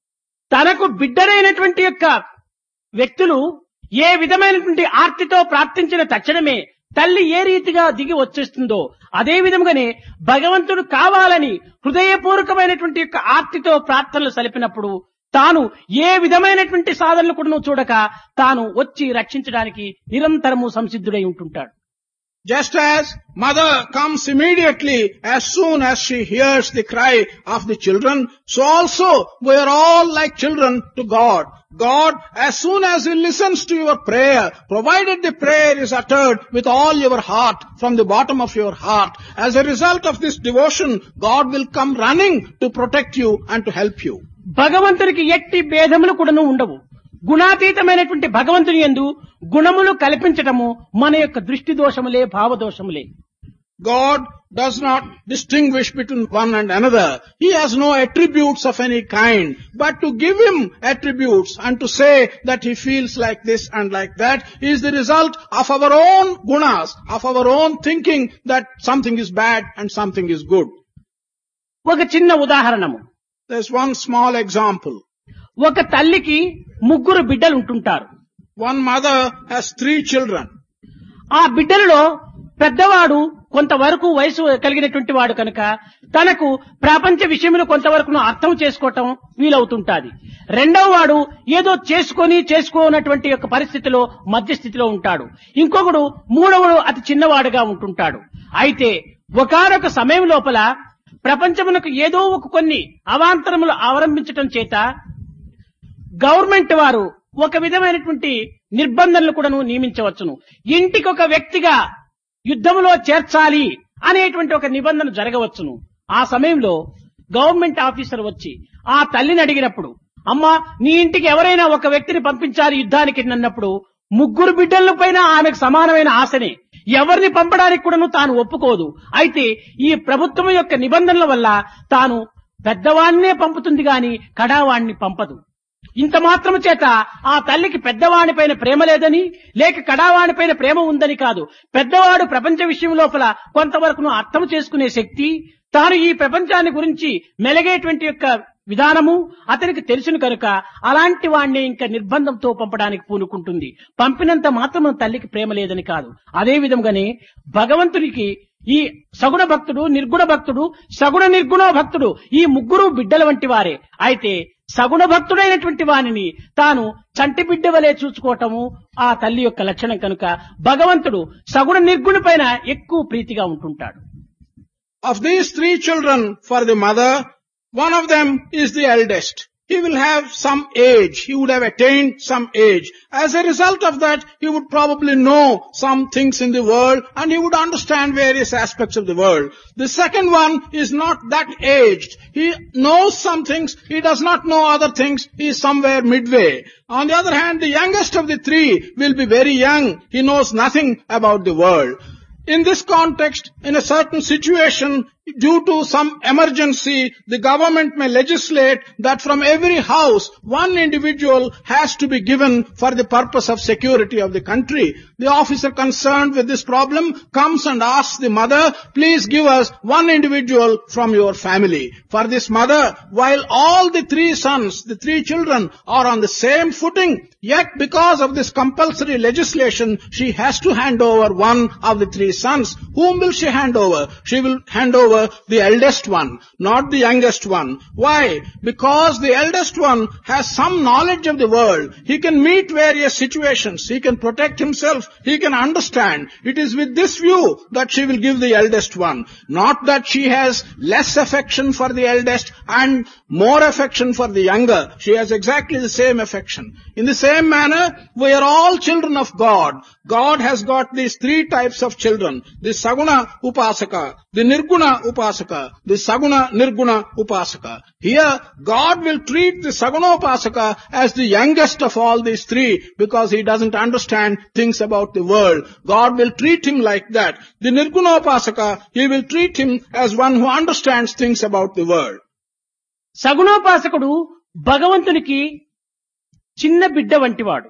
తనకు బిడ్డరైనటువంటి యొక్క వ్యక్తులు ఏ విధమైనటువంటి ఆర్తితో ప్రార్థించిన తక్షణమే తల్లి ఏ రీతిగా దిగి వచ్చేస్తుందో అదే విధంగానే భగవంతుడు కావాలని హృదయపూర్వకమైనటువంటి యొక్క ఆర్తితో ప్రార్థనలు సలిపినప్పుడు తాను ఏ విధమైనటువంటి సాధనలు కూడా చూడక తాను వచ్చి రక్షించడానికి నిరంతరము సంసిద్ధుడై ఉంటుంటాడు. Just as mother comes immediately as soon as she hears the cry of the children, so also we are all like children to God. God, as soon as he listens to your prayer, provided the prayer is uttered with all your heart, from the bottom of your heart, as a result of this devotion, God will come running to protect you and to help you. భగవంతునికి ఎట్టి భేదములు కూడాను ఉండవు. గుణాతీతమైనటువంటి భగవంతుని యందు గుణములు కల్పించటము మన యొక్క దృష్టి దోషములే, భావ దోషములే. God does not distinguish between one and another. He has no attributes of any kind. But to give him attributes and to say that he feels like this and like that is the result of our own gunas, of our own thinking that something is bad and something is good. ఒక చిన్న ఉదాహరణము. There's one small example. ఒక తల్లికి ముగ్గురు బిడ్డలు ఉంటుంటారు. One mother has 3 children. ఆ బిడ్డలలో పెద్దవాడు కొంతవరకు వయసు కలిగినటువంటి వాడు కనుక తనకు ప్రపంచ విషయంలో కొంతవరకు అర్థం చేసుకోవటం వీలవుతుంటాది. రెండవ వాడు ఏదో చేసుకోనటువంటి యొక్క పరిస్థితిలో మధ్యస్థితిలో ఉంటాడు. ఇంకొకడు మూడవడు అతి చిన్నవాడుగా ఉంటుంటాడు. అయితే ఒకానొక సమయం లోపల ప్రపంచమునకు ఏదో ఒక కొన్ని అవాంతరములు అవలంబించటం చేత గవర్నమెంట్ వారు ఒక విధమైనటువంటి నిర్బంధనలు కూడాను నియమించవచ్చును. ఇంటికి ఒక వ్యక్తిగా యుద్ధంలో చేర్చాలి అనేటువంటి ఒక నిబంధన జరగవచ్చును. ఆ సమయంలో గవర్నమెంట్ ఆఫీసర్ వచ్చి ఆ తల్లిని అడిగినప్పుడు, అమ్మా నీ ఇంటికి ఎవరైనా ఒక వ్యక్తిని పంపించాలి యుద్ధానికి అన్నప్పుడు ముగ్గురు బిడ్డల పైన ఆమెకు సమానమైన ఆశనే. ఎవరిని పంపడానికి కూడాను తాను ఒప్పుకోదు. అయితే ఈ ప్రభుత్వం యొక్క నిబంధనల వల్ల తాను పెద్దవాణ్ణే పంపుతుంది గాని కడావాణ్ణి పంపదు. ఇంత మాత్రము చేత ఆ తల్లికి పెద్దవాడి పైన ప్రేమ లేదని, లేక కడావాడి పైన ప్రేమ ఉందని కాదు. పెద్దవాడు ప్రపంచ విషయం లోపల కొంతవరకు అర్థం చేసుకునే శక్తి, తాను ఈ ప్రపంచాన్ని గురించి మెలగేటువంటి యొక్క విధానము అతనికి తెలుసును కనుక అలాంటి వాణ్ణి ఇంకా నిర్బంధంతో పంపడానికి పూనుకుంటుంది. పంపినంత మాత్రం తల్లికి ప్రేమ లేదని కాదు. అదే విధంగానే భగవంతునికి ఈ సగుణ భక్తుడు, నిర్గుణ భక్తుడు, సగుణ నిర్గుణ భక్తుడు ఈ ముగ్గురు బిడ్డల వంటి వారే. అయితే సగుణ భక్తుడైనటువంటి వానిని తాను చంటి బిడ్డ వలె చూసుకోవటము ఆ తల్లి యొక్క లక్షణం కనుక భగవంతుడు సగుణ నిర్గుణ పైన ఎక్కువ ప్రీతిగా ఉంటుంటాడు. Of these three children for the mother, one of them is the eldest. He will have some age. He would have attained some age. As a result of that, he would probably know some things in the world and he would understand various aspects of the world. The second one is not that aged. He knows some things. He does not know other things. He is somewhere midway. On the other hand, the youngest of the three will be very young. He knows nothing about the world. In this context, in a certain situation, due to some emergency, the government may legislate that from every house, one individual has to be given for the purpose of security of the country. The officer concerned with this problem comes and asks the mother, please give us one individual from your family. For this mother, while all the three sons, the three children are on the same footing, yet because of this compulsory legislation, she has to hand over one of the three sons. Whom will she hand over? She will hand over the eldest one, not the youngest one. Why? Because the eldest one has some knowledge of the world. He can meet various situations. He can protect himself. He can understand. It is with this view that she will give the eldest one. Not that she has less affection for the eldest and more affection for the younger. She has exactly the same affection. In the same manner, we are all children of God. God has got these three types of children. The Saguna Upasaka, the Nirguna Upasaka, the Saguna Nirguna Upasaka. Here, God will treat the Saguna Upasaka as the youngest of all these three because he doesn't understand things about the world. God will treat him like that. The Nirguna Upasaka, he will treat him as one who understands things about the world. సగుణోపాసకుడు భగవంతునికి చిన్న బిడ్డ వంటివాడు,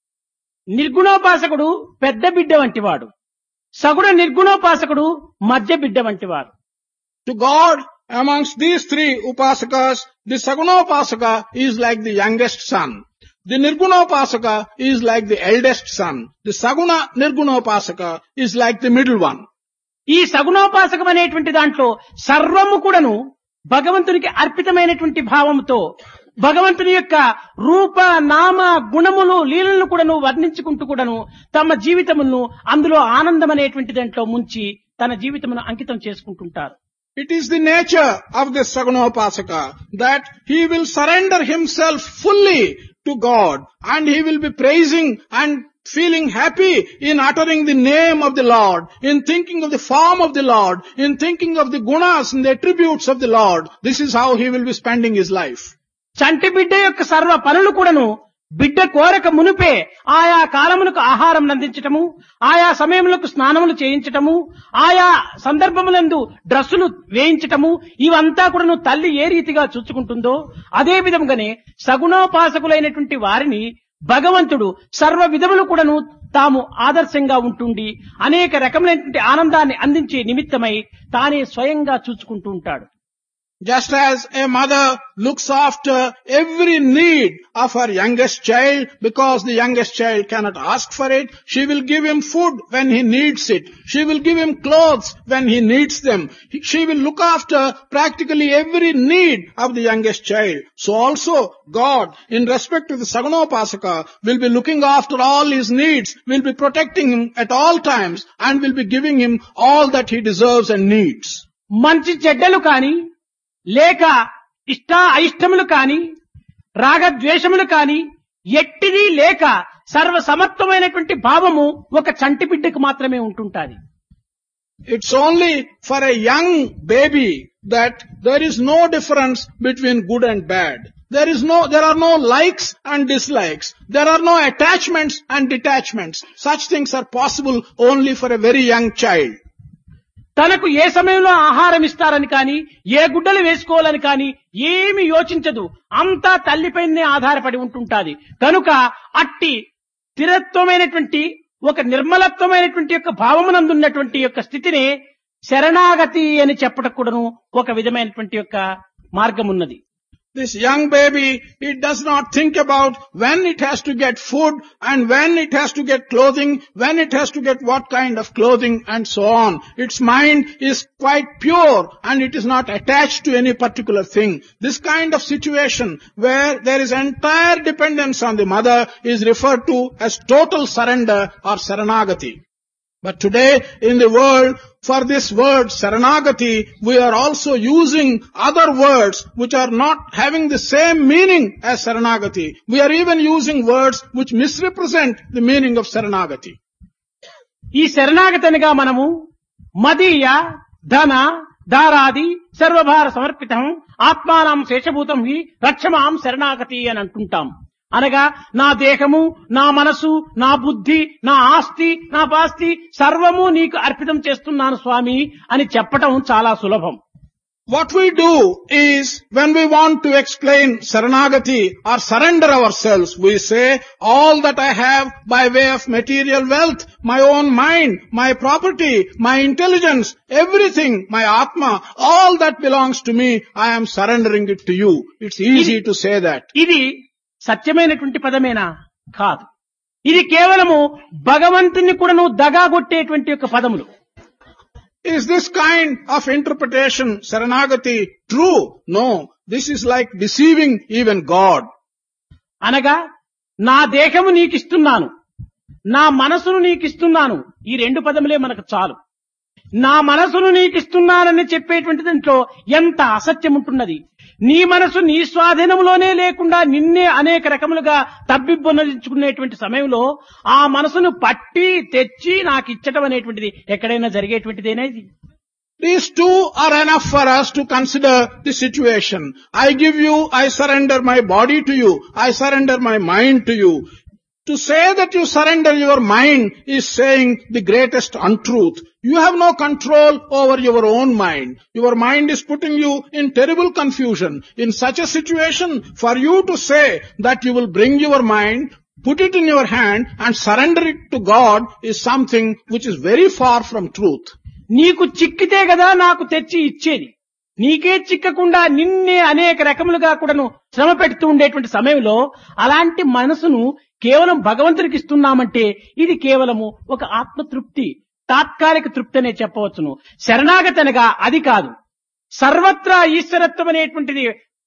నిర్గుణోపాసకుడు పెద్ద బిడ్డ వంటివాడు, సగుణ నిర్గుణోపాసకుడు మధ్య బిడ్డ వంటివాడు. To God, amongst these three upasakas, the Sagunopasaka is like the youngest son. The Nirgunopasaka is like the eldest son. The Saguna Nirgunopasaka is like the middle one. ఈ సగుణోపాసకం అనేటువంటి దాంట్లో సర్వము కూడాను భగవంతునికి అర్పితమైనటువంటి భావంతో భగవంతుని యొక్క రూప నామ గుణములు లీలలను కూడాను వర్ణించుకుంటూ కూడాను తమ జీవితమును అందులో ఆనందం అనేటువంటి దాంట్లో ముంచి తన జీవితమును అంకితం చేసుకుంటుంటారు. It is the nature of the Sagunopasaka that he will surrender himself fully to God and he will be praising and feeling happy in uttering the name of the Lord, in thinking of the form of the Lord, in thinking of the gunas and the attributes of the Lord. This is how he will be spending his life. చంటి బిడ్డ యొక్క సర్వ పనులు కూడాను బిడ్డ కోరక మునిపే ఆయా కాలములకు ఆహారం అందించటము, ఆయా సమయములకు స్నానములు చేయించటము, ఆయా సందర్భములందు డ్రస్సులు వేయించటము, ఇవంతా కూడాను తల్లి ఏ రీతిగా చూసుకుంటుందో అదే విధంగానే సగుణోపాసకులైనటువంటి వారిని భగవంతుడు సర్వ విధములు కూడాను తాము ఆదర్శంగా ఉంటుండి అనేక రకములైనటువంటి ఆనందాన్ని అందించే నిమిత్తమై తానే స్వయంగా చూసుకుంటూ ఉంటాడు. Just as a mother looks after every need of her youngest child because the youngest child cannot ask for it, she will give him food when he needs it. She will give him clothes when he needs them. She will look after practically every need of the youngest child. So also God, in respect to the Sagunopasaka, will be looking after all his needs, will be protecting him at all times and will be giving him all that he deserves and needs. మంచి చెడ్డలు కాని లేక ఇష్ట అయిష్టములు కాని రాగద్వేషములు కాని ఎట్టిది లేక సర్వసమత్వమైనటువంటి భావము ఒక చంటి బిడ్డకు మాత్రమే ఉంటుంటాది. It's only for a young baby that there is no difference between good and bad. There are no likes and dislikes. There are no attachments and detachments. Such things are possible only for a very young child. తనకు ఏ సమయంలో ఆహారం ఇస్తారని కానీ ఏ గుడ్డలు వేసుకోవాలని కానీ ఏమి యోచించదు. అంతా తల్లిపైనే ఆధారపడి ఉంటుంటాది. కనుక అట్టి స్థిరత్వమైనటువంటి ఒక నిర్మలత్వమైనటువంటి యొక్క భావమునందున్నటువంటి యొక్క స్థితిని శరణాగతి అని చెప్పటం కూడాను ఒక విధమైనటువంటి యొక్క మార్గం ఉన్నది. This young baby, it does not think about when it has to get food and when it has to get clothing, when it has to get what kind of clothing and so on. Its mind is quite pure and it is not attached to any particular thing. This kind of situation where there is entire dependence on the mother is referred to as total surrender or Saranagati. But today in the world, for this word Saranagati, we are also using other words which are not having the same meaning as Saranagati. We are even using words which misrepresent the meaning of Saranagati. ఈ శరణాగతనిగా మనము మదీయ ధన దారాది సర్వభార సమర్పితం ఆత్మానం శేషభూతం హి రక్షమాం శరణాగతి అని అంటుంటాం. అనగా నా దేహము, నా మనసు, నా బుద్ధి, నా ఆస్తి, నా పాస్తి సర్వము నీకు అర్పితం చేస్తున్నాను స్వామి అని చెప్పటం చాలా సులభం. What we do is, when we want to explain Saranagati or surrender ourselves, we say, all that I have by way of material wealth, my own mind, my property, my intelligence, everything, my Atma, all that belongs to me, I am surrendering it to you. It's easy to say that. ఇది సత్యమైనటువంటి పదమేనా? కాదు. ఇది కేవలము భగవంతుని కూడాను దగాగొట్టేటువంటి యొక్క పదములు. Is this kind of interpretation, Saranagati, true? No. This is like deceiving even God. అనగా నా దేహము నీకిస్తున్నాను, నా మనసును నీకిస్తున్నాను, ఈ రెండు పదములే మనకు చాలు. నా మనసును నీకిస్తున్నానని చెప్పేటువంటి దాంట్లో ఎంత అసత్యం ఉంటున్నది. నీ మనసు నీ స్వాధీనంలోనే లేకుండా నిన్నే అనేక రకములుగా తబ్బిబ్బొనరించుకునేటువంటి సమయంలో ఆ మనసును పట్టి తెచ్చి నాకు ఇచ్చటం అనేటువంటిది ఎక్కడైనా జరిగేటువంటిదేనా ఇది? These two are enough for us to consider the situation. I give you, I surrender my body to you, I surrender my mind to you. To say that you surrender your mind is saying the greatest untruth. You have no control over your own mind. Your mind is putting you in terrible confusion. In such a situation, for you to say that you will bring your mind, put it in your hand and surrender it to God is something which is very far from truth. నీకు చిక్కితే కదా నాకు తెచ్చి ఇచ్చేది. నీకే చిక్కకుండా నిన్నే అనేక రకములుగా కూడాను శ్రమ పెడుతూ ఉండేటువంటి సమయంలో అలాంటి మనసును కేవలం భగవంతునికి ఇస్తున్నామంటే ఇది కేవలము ఒక ఆత్మతృప్తి, తాత్కాలిక తృప్తి అనే చెప్పవచ్చును. శరణాగతి అనగా అది కాదు. సర్వత్రా ఈశ్వరత్వం అనేటువంటిది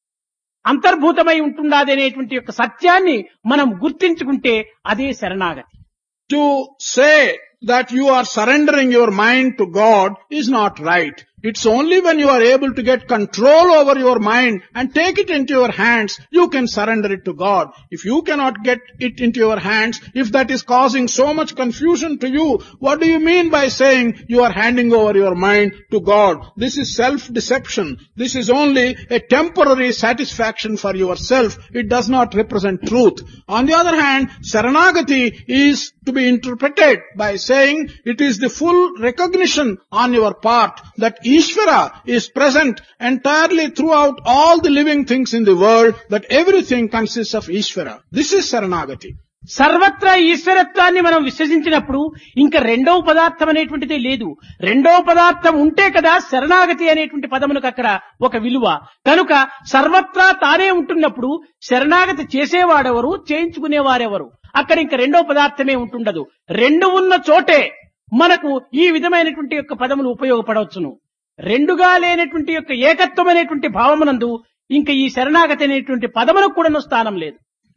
అంతర్భూతమై ఉంటున్నది అనేటువంటి యొక్క సత్యాన్ని మనం గుర్తించుకుంటే అదే శరణాగతి. To say that you are surrendering your mind to God is not right. It's only when you are able to get control over your mind and take it into your hands, you can surrender it to God. If you cannot get it into your hands, if that is causing so much confusion to you, what do you mean by saying you are handing over your mind to God? This is self-deception. This is only a temporary satisfaction for yourself. It does not represent truth. On the other hand, Saranagati is to be interpreted by saying it is the full recognition on your part that Ishvara is present entirely throughout all the living things in the world, that everything consists of Ishvara. This is Saranagati. సర్వత్రా ఈశ్వరత్వాన్ని మనం విశ్వసించినప్పుడు ఇంకా రెండవ పదార్థం అనేటువంటిదే లేదు. రెండవ పదార్థం ఉంటే కదా శరణాగతి అనేటువంటి పదములకు అక్కడ ఒక విలువ. కనుక సర్వత్రా తానే ఉంటున్నప్పుడు శరణాగతి చేసేవాడెవరు, చేయించుకునేవారెవరు? అక్కడ ఇంకా రెండవ పదార్థమే ఉంటుండదు. రెండు ఉన్న చోటే మనకు ఈ విధమైనటువంటి యొక్క పదములు ఉపయోగపడవచ్చును. రెండుగా లేనటువంటి యొక్క ఏకత్వం అనేటువంటి భావమునందు ఇంకా ఈ శరణాగతి అనేటువంటి పదములకు కూడా స్థానం లేదు.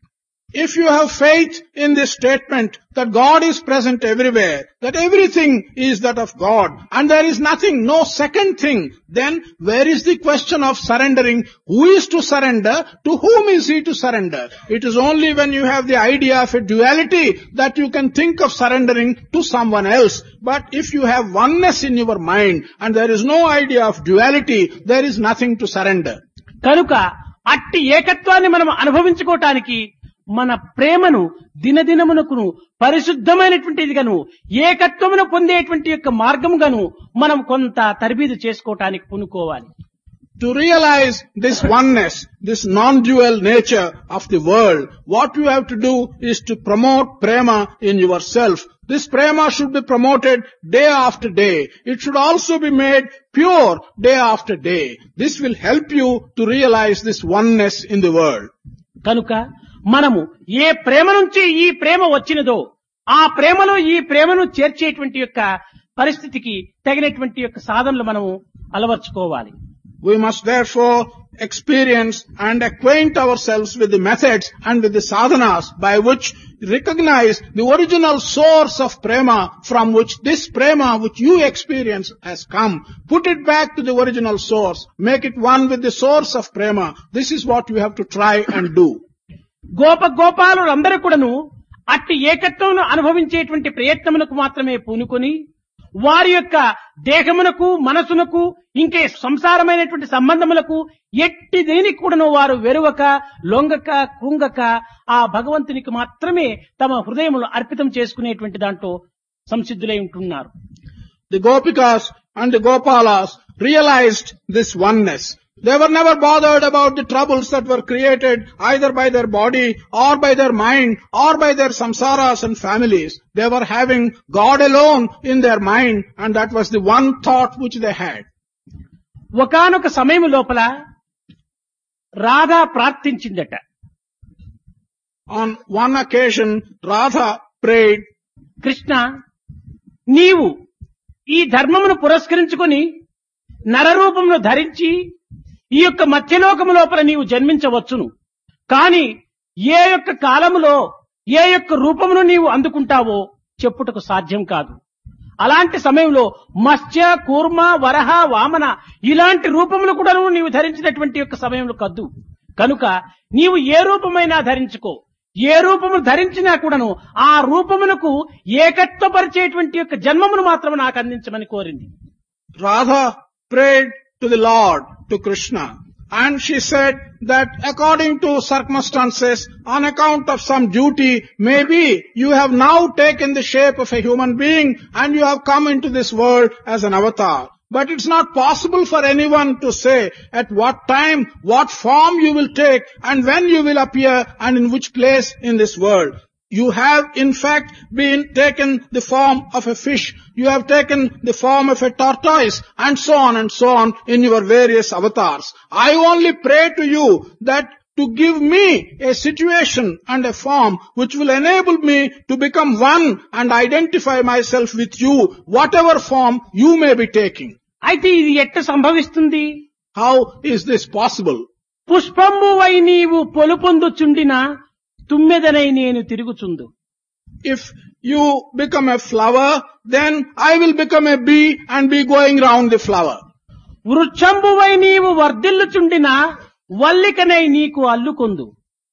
If you have faith in this statement that God is present everywhere, that everything is that of God, and there is nothing, no second thing, then where is the question of surrendering? Who is to surrender? To whom is he to surrender? It is only when you have the idea of a duality that you can think of surrendering to someone else. But if you have oneness in your mind and there is no idea of duality, there is nothing to surrender. కనుక అట్టి ఏకత్వాన్ని మనం అనుభవించుకోవటానికి మన ప్రేమను దినదినమునకును పరిశుద్ధమైనటువంటిదిగాను ఏకత్వమును పొందేటువంటి యొక్క మార్గముగాను మనం కొంత తరబీదు చేసుకోవటానికి పూనుకోవాలి. To realize this oneness, this non-dual nature of the world, what you have to do is to promote prema in yourself. This prema should be promoted day after day. It should also be made pure day after day. This will help you to realize this oneness in the world. కనుక మనము ఏ ప్రేమ నుంచి ఈ ప్రేమ వచ్చినదో ఆ ప్రేమలో ఈ ప్రేమను చేర్చేటువంటి యొక్క పరిస్థితికి తగినటువంటి యొక్క సాధనలు మనము అలవర్చుకోవాలి. We must therefore experience and acquaint ourselves with the methods and with the sadhanas by which recognize the original source of prema from which this prema which you experience has come. Put it back to the original source. Make it one with the source of prema. This is what you have to try and do. గోపాలులందరూ కూడాను అట్టి ఏకత్వం అనుభవించేటువంటి ప్రయత్నములకు మాత్రమే పూనుకొని వారి యొక్క దేహమునకు మనసునకు ఇంకే సంసారమైనటువంటి సంబంధములకు ఎట్టి దేనికి కూడాను వారు వెరువక లొంగక కృంగక ఆ భగవంతునికి మాత్రమే తమ హృదయములు అర్పితం చేసుకునేటువంటి దాంట్లో సంసిద్ధులై ఉంటున్నారు. The Gopikas and the Gopalas realized this oneness. They were never bothered about the troubles that were created either by their body or by their mind or by their samsaras and families. They were having God alone in their mind, and that was the one thought which they had. ఒకానొక సమయం లోపల Radha ప్రార్థించిందట. On one occasion, Radha prayed, Krishna, నీవు ఈ ధర్మమును పురస్కరించుకొని నరరూపమును ధరించి ఈ యొక్క మధ్యలోకము లోపల నీవు జన్మించవచ్చును. కాని ఏ యొక్క కాలములో ఏ యొక్క రూపమును నీవు అందుకుంటావో చెప్పుటకు సాధ్యం కాదు. అలాంటి సమయంలో మత్స్య కూర్మ వరహ వామన ఇలాంటి రూపములు కూడా నీవు ధరించినటువంటి యొక్క సమయంలో కద్దు. కనుక నీవు ఏ రూపమైనా ధరించుకో. ఏ రూపము ధరించినా కూడాను ఆ రూపమునకు ఏకత్వపరిచేటువంటి యొక్క జన్మమును మాత్రం నాకు అందించమని కోరింది. Radha prayed to the Lord, to Krishna, and she said that according to circumstances, on account of some duty, maybe you have now taken the shape of a human being and you have come into this world as an avatar. But it's not possible for anyone to say at what time, what form you will take and when you will appear and in which place in this world. You have in fact been taken the form of a fish. You have taken the form of a tortoise and so on in your various avatars. I only pray to you that to give me a situation and a form which will enable me to become one and identify myself with you, whatever form you may be taking. అయితే ఇది ఎట్ట సంభవిస్తుంది? How is this possible? పుష్పంబువై నీవు పొలుపొందుచుండిన తుమ్మెదనై నేను తిరుగుచుందు. If you become a flower, then I will become a bee and be going round the flower. వృక్షంబువై నీవు వర్ధిల్లుచుండిన వల్లికనై నీకు అల్లుకొందు.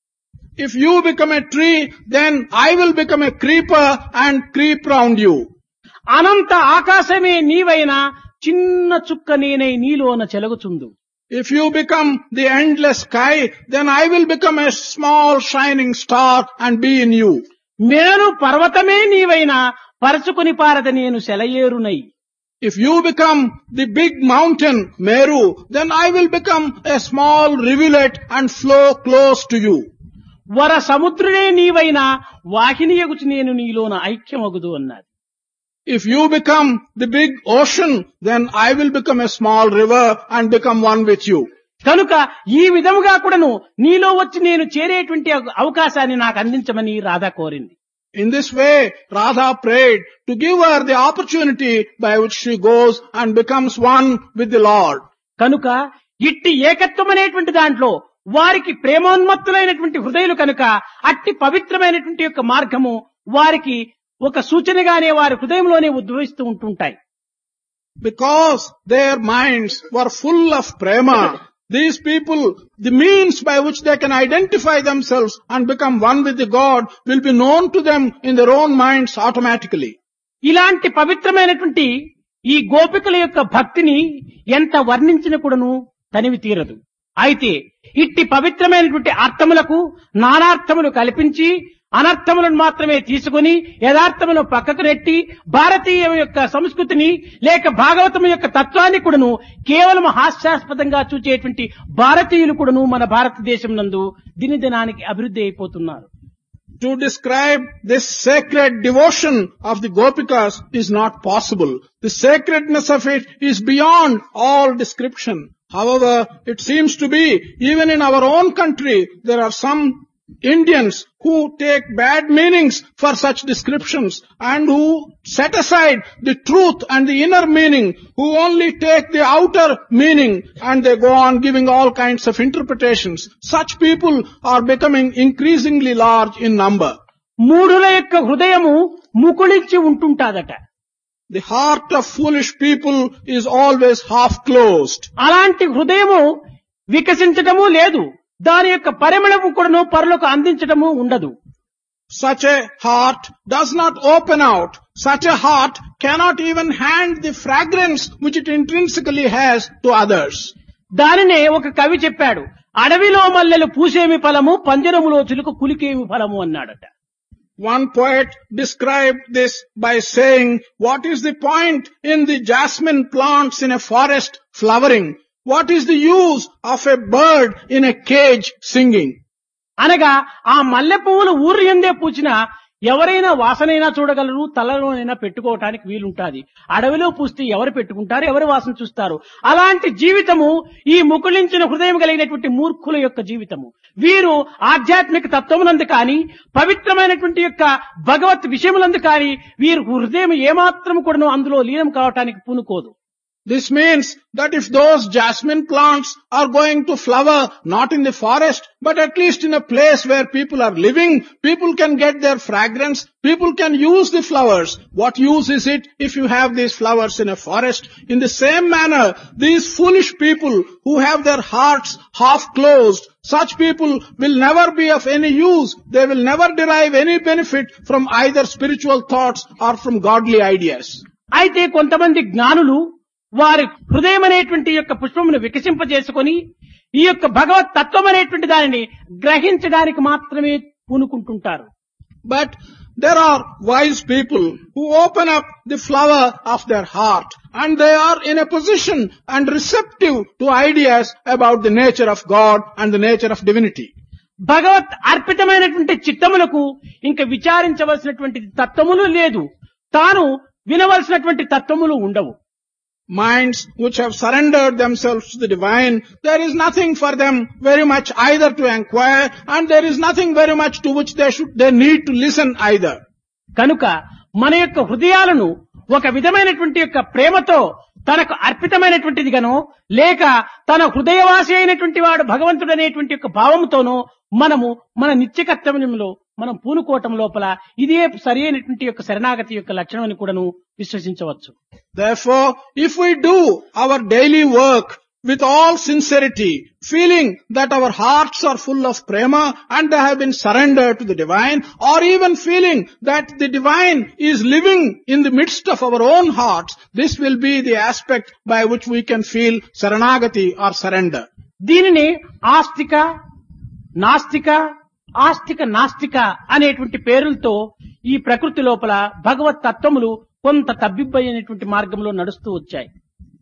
If you become a tree, then I will become a creeper and creep round you. అనంత ఆకాశమే నీవైనా చిన్న చుక్క నేనై నీలోన చెలగుచుందు. If you become the endless sky, then I will become a small shining star and be in you. మేను పర్వతమే నీవైనా పరచుకుని పారద నేను సెలయేరునై. If you become the big mountain, Meru, then I will become a small rivulet and flow close to you. వర సముద్రుడే నీవైనా వాహినియగుచు నేను నీలోన ఐక్యమగుదు అన్నది. If you become the big ocean, then I will become a small river and become one with you. కనుక ఈ విధముగా కూడాను నీలో వచ్చి నేను చేరేటువంటి అవకాశాన్ని నాకు అందించమని రాధా కోరింది. In this way, Radha prayed to give her the opportunity by which she goes and becomes one with the Lord. కనుక ఇట్టి ఏకత్వం అనేటువంటి దాంట్లో వారికి ప్రేమోన్మత్తులైనటువంటి హృదయాలు కనుక అట్టి పవిత్రమైనటువంటి యొక్క మార్గము వారికి ఒక సూచనగానే వారి హృదయంలోనే ఉద్భవిస్తూ ఉంటుంటాయి. Because their minds were full of prema, these people, the means by which they can identify themselves and become one with the God will be known to them in their own minds automatically. ఇలాంటి పవిత్రమైనటువంటి ఈ గోపికల యొక్క భక్తిని ఎంత వర్ణించిన కూడాను తనివి తీరదు. అయితే ఇట్టి పవిత్రమైనటువంటి అర్థములకు నానార్థములు కల్పించి అనర్థములను మాత్రమే తీసుకుని యథార్థమును పక్కకు నెట్టి భారతీయ యొక్క సంస్కృతిని లేక భాగవతం యొక్క తత్వాన్ని కూడాను కేవలం హాస్యాస్పదంగా చూచేటువంటి భారతీయులు కూడాను మన భారతదేశం నందు దినదినానికి అభివృద్ధి అయిపోతున్నారు. To describe this sacred devotion of the Gopikas is not possible. The sacredness of it is beyond all description. However, it seems to be, even in our own country, there are some Indians who take bad meanings for such descriptions and who set aside the truth and the inner meaning, who only take the outer meaning and they go on giving all kinds of interpretations. Such people are becoming increasingly large in number. మూఢుల యొక్క హృదయము ముకుళించి ఉంటుంటాదట. The heart of foolish people is always half closed. అలాంటి హృదయము వికసించటము లేదు, దాని యొక్క పరిమళము కూడాను పరులకు అందించటము ఉండదు. Such a heart does not open out. Such a heart cannot even hand the fragrance which it intrinsically has to others. దానినే ఒక కవి చెప్పాడు, అడవిలో మల్లెలు పూసేమి ఫలము, పంజరములో చిలుక కులికేమి ఫలము అన్నాడట. One poet described this by saying, what is the point in the jasmine plants in a forest flowering? What is the use of a bird in a cage singing? అనగా ఆ మల్లె పువ్వులు ఊరు ఎందే పూచినా ఎవరైనా వాసనైనా చూడగలరు, తలలోనైనా పెట్టుకోవటానికి వీలుంటాది. అడవిలో పూస్తే ఎవరు పెట్టుకుంటారు, ఎవరు వాసన చూస్తారు? అలాంటి జీవితము ఈ ముకుళించిన హృదయం కలిగినటువంటి మూర్ఖుల యొక్క జీవితము. వీరు ఆధ్యాత్మిక తత్వమునందు కానీ, పవిత్రమైనటువంటి యొక్క భగవత్ విషయములందు కానీ వీరు హృదయం ఏమాత్రం కూడాను అందులో లీనం కావటానికి పూనుకోదు. This means that if those jasmine plants are going to flower not in the forest, but at least in a place where people are living, people can get their fragrance, people can use the flowers. What use is it if you have these flowers in a forest? In the same manner, these foolish people who have their hearts half closed, such people will never be of any use. They will never derive any benefit from either spiritual thoughts or from godly ideas. అయితే కొంతమంది జ్ఞానులు వారి హృదయం అనేటువంటి యొక్క పుష్పమును వికసింపజేసుకొని ఈ యొక్క భగవత్ తత్వం అనేటువంటి దానిని గ్రహించడానికి మాత్రమే పూనుకుంటుంటారు. But there are wise people who open up the flower of their heart and they are in a position and receptive to ideas about the nature of God and the nature of divinity. భగవత్ అర్పితమైనటువంటి చిత్తములకు ఇంకా విచారించవలసినటువంటి తత్వములు లేదు, తాను వినవలసినటువంటి తత్వములు ఉండవు. Minds which have surrendered themselves to the divine, there is nothing for them very much either to inquire and there is nothing very much to which they need to listen either. కనుక మన యొక్క హృదయాలను ఒక విధమైనటువంటి యొక్క ప్రేమతో తనకు అర్పితమైనటువంటిది గానో లేక తన హృదయవాసి అయినటువంటి వాడు భగవంతుడు అనేటువంటి యొక్క భావంతోనో మనము మన నిత్య కర్తవ్యంలో మనం పూనుకోవటం లోపల ఇదే సరి అయినటువంటి యొక్క శరణాగతి యొక్క లక్షణం అని కూడాను విశ్వసించవచ్చు. Therefore, if we do our daily work with all sincerity, feeling that our hearts are full of prema and they have been surrendered to the divine, or even feeling that the divine is living in the midst of our own hearts, this will be the aspect by which we can feel saranagati or surrender. దీనిని ఆస్తిక, నాస్తిక, ఆస్తిక నాస్తిక అనేటువంటి పేరులతో ఈ ప్రకృతి లోపల భగవత్ తత్వములు కొంత తబ్బిబ్బైనటువంటి మార్గంలో నడుస్తూ వచ్చాయి.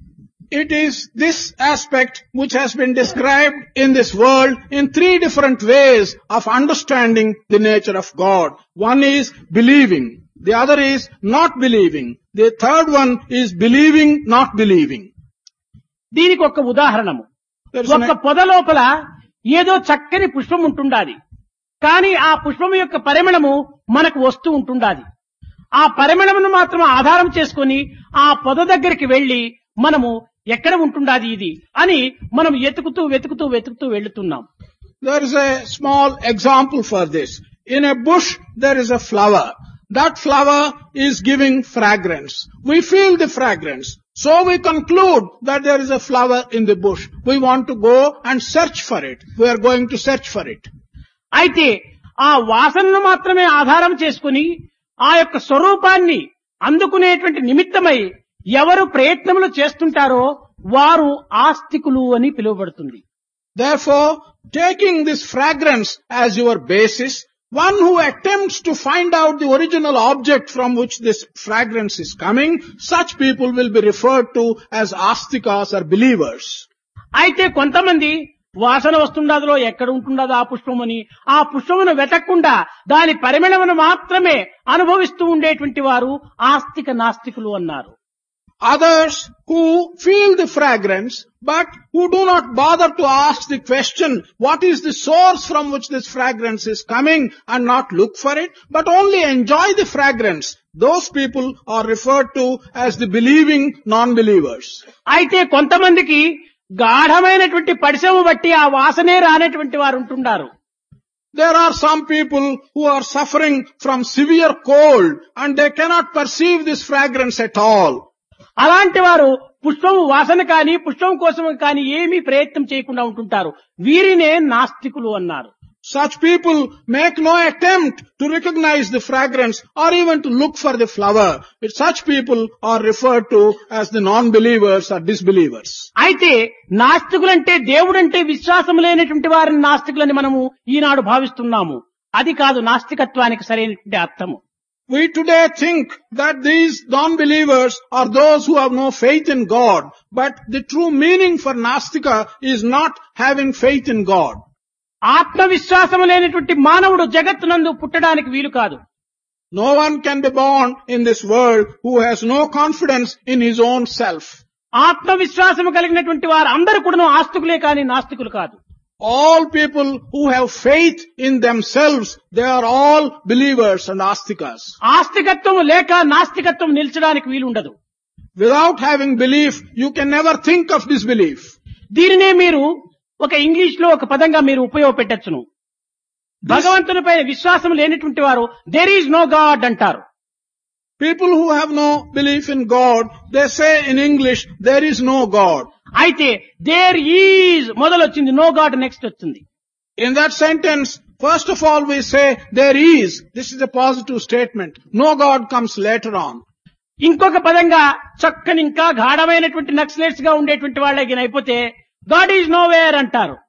It is this aspect which has been described in this world in three different ways of understanding the nature of God. One is believing, the other is not believing, the third one is believing, not believing. దీనికి ఒక ఉదాహరణము, ఒక పొద లోపల ఏదో చక్కని పుష్పం ఉంటుండాలి, కానీ ఆ పుష్పం యొక్క పరిమళము మనకు వస్తూ ఉంటుండాలి. ఆ పరిమళమును మాత్రం ఆధారం చేసుకొని ఆ పొద దగ్గరికి వెళ్లి మనము ఎక్కడ ఉంటుండాది ఇది అని మనం వెతుకుతూ వెతుకుతూ వెతుకుతూ వెళ్తున్నాం. There is a small example for this. In a bush there is a flower. That flower is giving fragrance. We feel the fragrance. So we conclude that there is a flower in the bush. We want to go and search for it. We are going to search for it. అయితే ఆ వాసనను మాత్రమే ఆధారం చేసుకుని ఆ యొక్క స్వరూపాన్ని అందుకునేటువంటి నిమిత్తమై ఎవరు ప్రయత్నములు చేస్తుంటారో వారు ఆస్తికులు అని పిలువబడుతుంది. Therefore, taking this fragrance as your basis, one who attempts to find out the original object from which this fragrance is coming, such people will be referred to as astikas or believers. అయితే కొంతమంది వాసన వస్తుండదో ఎక్కడ ఉంటుండదో ఆ పుష్పమని, ఆ పుష్పమును వెతకకుండా దాని పరిమళమును మాత్రమే అనుభవిస్తూ ఉండేటువంటి వారు ఆస్తిక నాస్తికులు అన్నారు. Others who feel the fragrance but who do not bother to ask the question, what is the source from which this fragrance is coming, and not look for it, but only enjoy the fragrance. Those people are referred to as the believing non-believers. అయితే కొంతమందికి గాఢమైనటువంటి పరిశ్రమ బట్టి ఆ వాసనే రానటువంటి వారు ఉంటున్నారు. There are some people who are suffering from severe cold and they cannot perceive this fragrance at all. అలాంటి వారు పుష్పము వాసన కానీ పుష్పం కోసం కానీ ఏమీ ప్రయత్నం చేయకుండా ఉంటుంటారు. వీరినే నాస్తికులు అన్నారు. Such people make no attempt to recognize the fragrance or even to look for the flower. Such people are referred to as the non-believers or disbelievers. అయితే నాస్తికులంటే దేవుడంటే విశ్వాసం లేనటువంటి వారిని నాస్తికులని మనము ఈనాడు భావిస్తున్నాము. అది కాదు నాస్తికత్వానికి సరైనటువంటి అర్థము. We today think that these non-believers are those who have no faith in God, but the true meaning for Nastika is not having faith in God. ఆత్మవిశ్వాసం లేనటువంటి మానవుడు జగత్తునందు పుట్టడానికి వీలు కాదు. No one can be born in this world who has no confidence in his own self. ఆత్మవిశ్వాసం కలిగినటువంటి వారు అందరూ కూడా ఆస్తికులే కానీ నాస్తికులు కాదు. All people who have faith in themselves, they are all believers and astikas. ఆస్తికత్వం లేక నాస్తికత్వం నిల్చడానికి వీలు ఉండదు. Without having belief, you can never think of disbelief. దీనినే మీరు ఒక ఇంగ్లీష్ లో ఒక పదంగా మీరు ఉపయోగపెట్టచ్చును. భగవంతునిపై విశ్వాసం లేనటువంటి వారు దేర్ ఈజ్ నో గాడ్ అంటారు. People who have no belief in God, they say in English, there is no God. అయితే దేర్ ఈజ్ మొదలొచ్చింది, నో గాడ్ నెక్స్ట్ వచ్చింది. In that sentence, first of all we say there is. This is a positive statement. No God comes later on. ఇంకొక పదంగా చక్కని ఇంకా గాఢమైనటువంటి Naxalites గా ఉండేటువంటి వాళ్ళకి అయిపోతే గాడ్ ఈజ్ నో వేర్ అంటారు.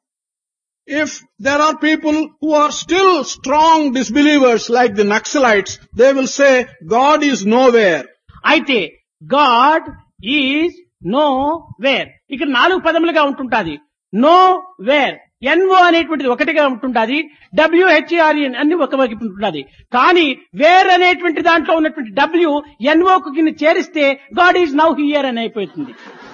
If there are people who are still strong disbelievers like the Naxalites, they will say God is nowhere. అయితే గాడ్ ఈజ్ నో వేర్ ఇక్కడ 4 పదములుగా ఉంటుంటాది. నో వేర్ ఎన్ఓ అనేటువంటిది ఒకటిగా ఉంటుంటాది, WHERE అన్ని ఒక వైపు ఉంటుంటాది. కానీ వేర్ అనేటువంటి దాంట్లో ఉన్నటువంటి డబ్ల్యూ ఎన్ఓకు కింద చేరిస్తే గాడ్ ఈజ్ నౌ హియర్ అని అయిపోతుంది.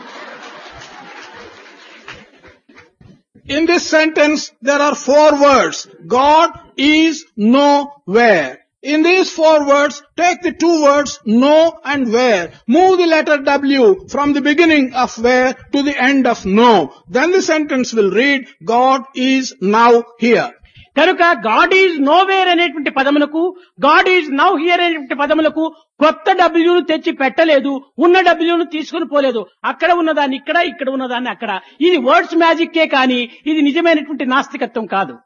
In this sentence, there are 4 words. God is nowhere. In these 4 words, take the 2 words no and where. Move the letter W from the beginning of where to the end of no. Then the sentence will read, God is now here. కనుక God is nowhere అనేటువంటి పదములకు God is now here అనేటువంటి పదములకు కొత్త డబ్ల్యూను తెచ్చి పెట్టలేదు, ఉన్న డబ్ల్యూను తీసుకుని పోలేదు. అక్కడ ఉన్నదాన్ని ఇక్కడ, ఇక్కడ ఉన్నదాన్ని అక్కడ. ఇది వర్డ్స్ మ్యాజిక్కే కానీ ఇది నిజమైనటువంటి నాస్తికత్వం కాదు.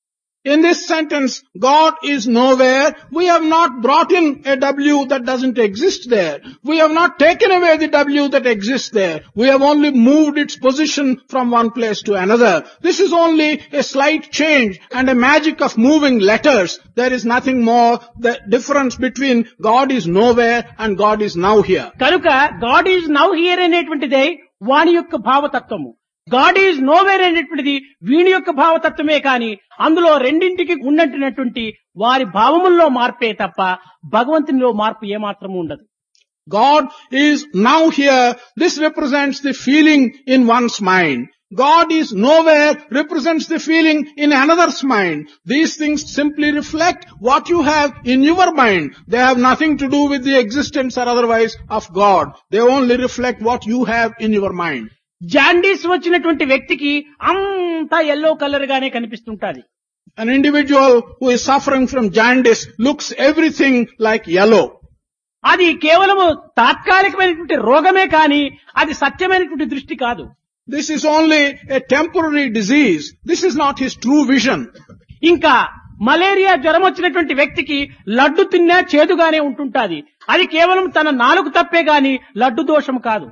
In this sentence, God is nowhere. We have not brought in a W that doesn't exist there. We have not taken away the W that exists there. We have only moved its position from one place to another. This is only a slight change and a magic of moving letters. There is nothing more. The difference between God is nowhere and God is now here. కనుక God is now here అనేటువంటిదే వాని యొక్క భావతత్వము. God is nowhere అనేటువంటిది వీని యొక్క భావతత్వమే కాని అందులో రెండింటికి ఉన్నటువంటి వారి భావముల్లో మార్పే తప్ప భగవంతునిలో మార్పు ఏమాత్రము ఉండదు. God is now here. This represents the feeling in one's mind. God is nowhere represents the feeling in another's mind. These things simply reflect what you have in your mind. They have nothing to do with the existence or otherwise of God. They only reflect what you have in your mind. Jaundice వచ్చినటువంటి వ్యక్తికి అంతా yellow colour గానే కనిపిస్తుంటాది. An individual who is suffering from jaundice looks everything like yellow. అది కేవలము తాత్కాలికమైనటువంటి రోగమే కాని అది సత్యమైనటువంటి దృష్టి కాదు. This is only a temporary disease. This is not his true vision. ఇంకా మలేరియా జ్వరం వచ్చినటువంటి వ్యక్తికి లడ్డు తిన్నా చేదుగానే ఉంటుంటాది. అది కేవలం తన నాలుగు తప్పే గాని లడ్డు దోషం కాదు.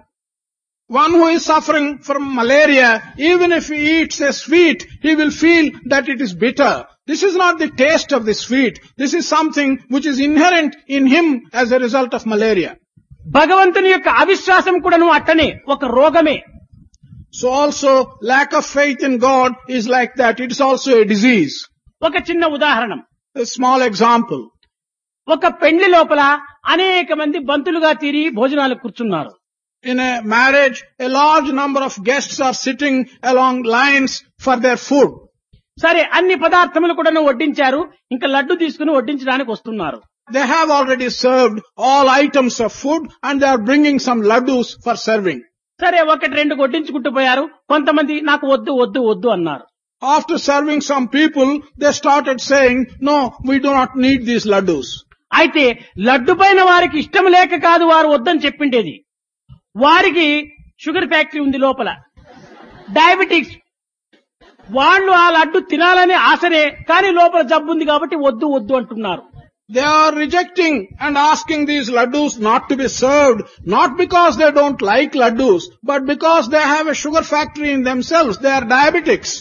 One who is suffering from malaria, even if he eats a sweet, he will feel that it is bitter. This is not the taste of the sweet. This is something which is inherent in him as a result of malaria. భగవంతుని యొక్క అవిశ్వాసం కూడాను అట్టనే ఒక రోగమే. So also lack of faith in God is like that. It is also a disease. ఒక చిన్న ఉదాహరణ. A small example. ఒక పెండ్లి లోపల అనేక మంది బంతులుగా తీరి భోజనాలు కూర్చున్నారు. In a marriage, a large number of guests are sitting along lines for their food. సరే, అన్ని పదార్థములు కూడా వడ్డించారు. ఇంకా లడ్డు తీసుకుని వడ్డించడానికి వస్తున్నారు. They have already served all items of food and they are bringing some laddus for serving. సరే, ఒకటి రెండు వడ్డించుకుంటూ పోయారు. కొంతమంది నాకు వద్దు వద్దు వద్దు అన్నారు. After serving some people, they started saying, no, we do not need these laddus. అయితే లడ్డు పైన వారికి ఇష్టం లేక కాదు వారు వద్దని చెప్పిండేది. వారికి షుగర్ ఫ్యాక్టరీ ఉంది లోపల, డయాబెటిక్స్. వాళ్ళు ఆ లడ్డు తినాలని ఆశనే, కానీ లోపల జబ్బు ఉంది కాబట్టి వద్దు వద్దు అంటున్నారు. They are rejecting and asking these laddus not to be served, not because they don't like laddus, but because they have a sugar factory in themselves. They are diabetics.